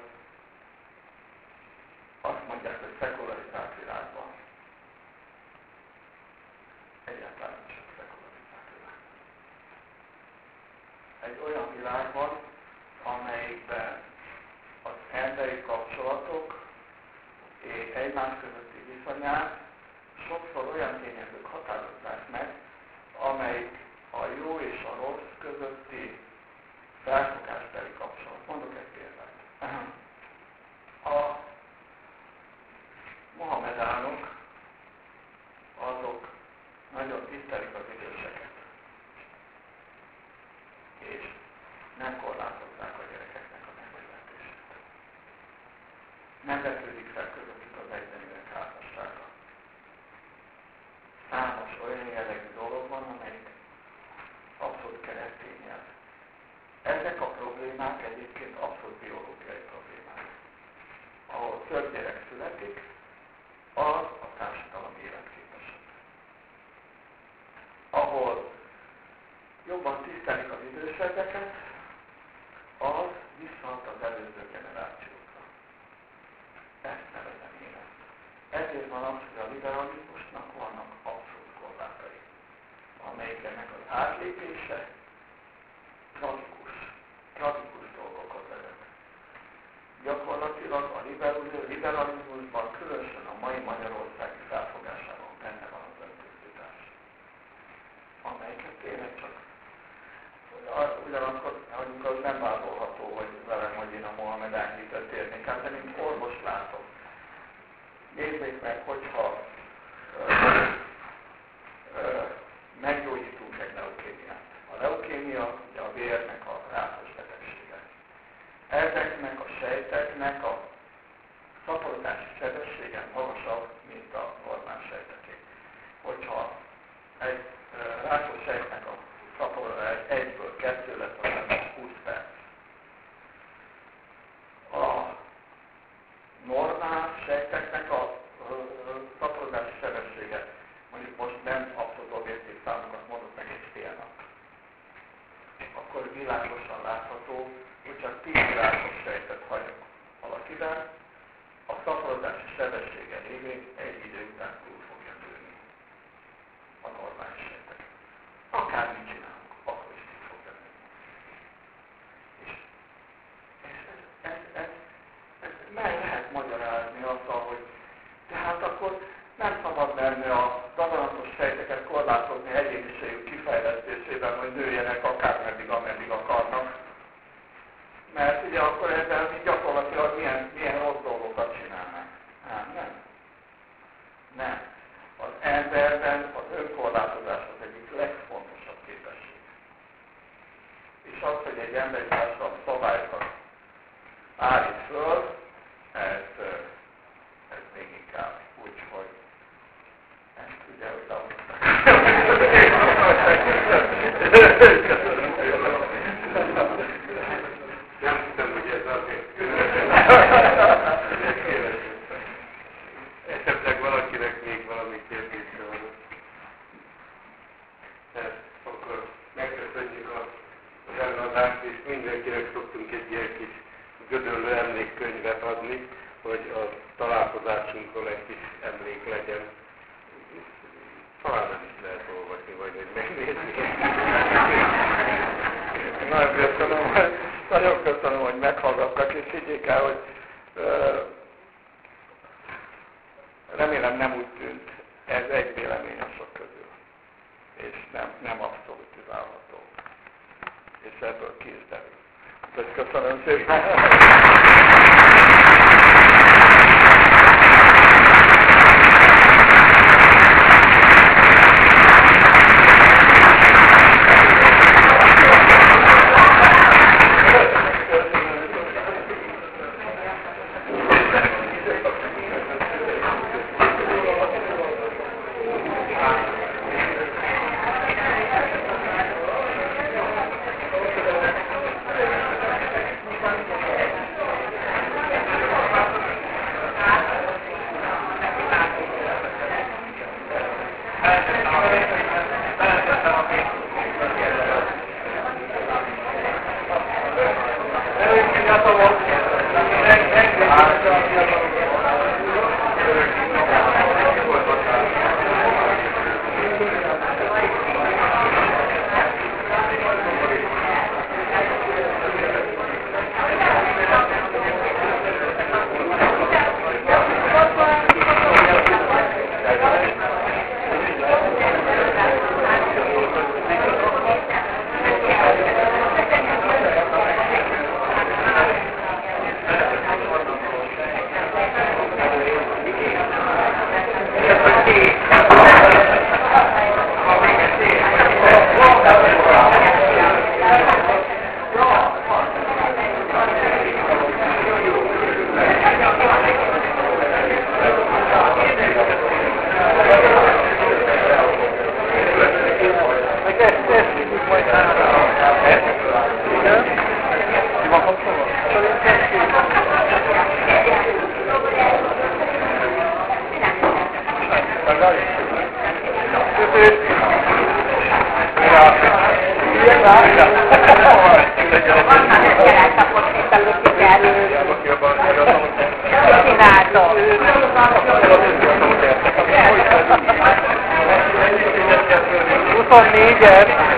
azt mondják, hogy szekularizált világban. Egyáltalán nincs a szekularizált világ. Egy olyan világban, amelyikben az emberi kapcsolatok és egymás közötti viszonyát sokszor olyan tényezők határozzák meg, amelyik a jó és a rossz közötti felfogásbeli kapcsolat. Mondok egy példát. A mohamedánok azok nagyon tisztelik az időseket, és nem korlátozzák a gyerekeknek a megvezetését. Nem vetődik fel közöttük az egyneműek házassága. Számos olyan jellegű dolog van, amelyik abszolút keresztény nyelv. Ezek a problémák egyébként abszolút biológiai problémák. Ahol több gyerek születik, az a társadalom életképesebb. Ahol jobban tisztelik az idősebbeket, az visszahat az előző generációkra. Ezt nevezem én ezt. Ezért van az, hogy a liberalizmusnak vannak abszolút korlátai, amelyeknek az átlépése tragikus, tragikus dolgokat vezet. politikailag a liberalizmusban, különösen a mai magyarországi felfogásában benne van az öntisztítás, amelyiket tényleg csak ugyanakkor, amikor nem vádolható, hogy velem, hogy én a Mohamedán hitet érnék, hát de mint orvos látom. Nézzék meg, hogyha ö, ö, meggyógyítunk egy leukémiát. A leukémia ugye a vérnek a rákos betegsége. Ezeknek a sejteknek a szaporodási sebessége magasabb, mint a normál sejteké. Hogyha egy ö, rákos sejtnek a szaporodás egyből kettő lett, az húsz perc. A normál sejteknek a szaporodási sebessége, mondjuk most nem abszolút objektív számokat mondok meg egy fél nap. Akkor világosan látható, hogy csak tíz rákos sejtet hagyok valakiben, a szaporodási sebessége révén egy idő után túl fogja nőni a normális sejtek. Akármit csinálunk, akkor is túl fogja nőni. És ez, ez, ez, ez, ez meg lehet magyarázni azzal, hogy tehát akkor nem szabad lenne a daganatos sejteket korlátozni egyéniségük kifejlesztésében, hogy nőjenek akármeddig, ameddig akarnak. Mert ugye akkor ezzel mi gyakorlatilag milyen, milyen rossz dolgokat csinálnak. Hát nem. Nem. Az emberben az önkorlátozás az egyik legfontosabb képesség. És az, hogy egy emberi társadalom szabályokat állít föl, ez, ez még inkább úgy, hogy ezt ugye, hogy nem hiszem, hogy ez azért. Esetleg valakinek még valami kérdése van. Tehát akkor megköszönjük az előadást, és mindenkinek szoktunk egy ilyen kis gödöllő emlékkönyvet adni, hogy a találkozásunkról egy kis emlék legyen. Talán nem is lehet olvasni, vagy hogy megnézni. Nagyon köszönöm, nagyon köszönöm, hogy meghallgattak, és higgyék el, hogy uh, remélem nem úgy tűnt, ez egy vélemény a sok közül, és nem, nem abszolutizálható. És ebből ki is derül. Úgyhogy köszönöm szépen! huszonnégyet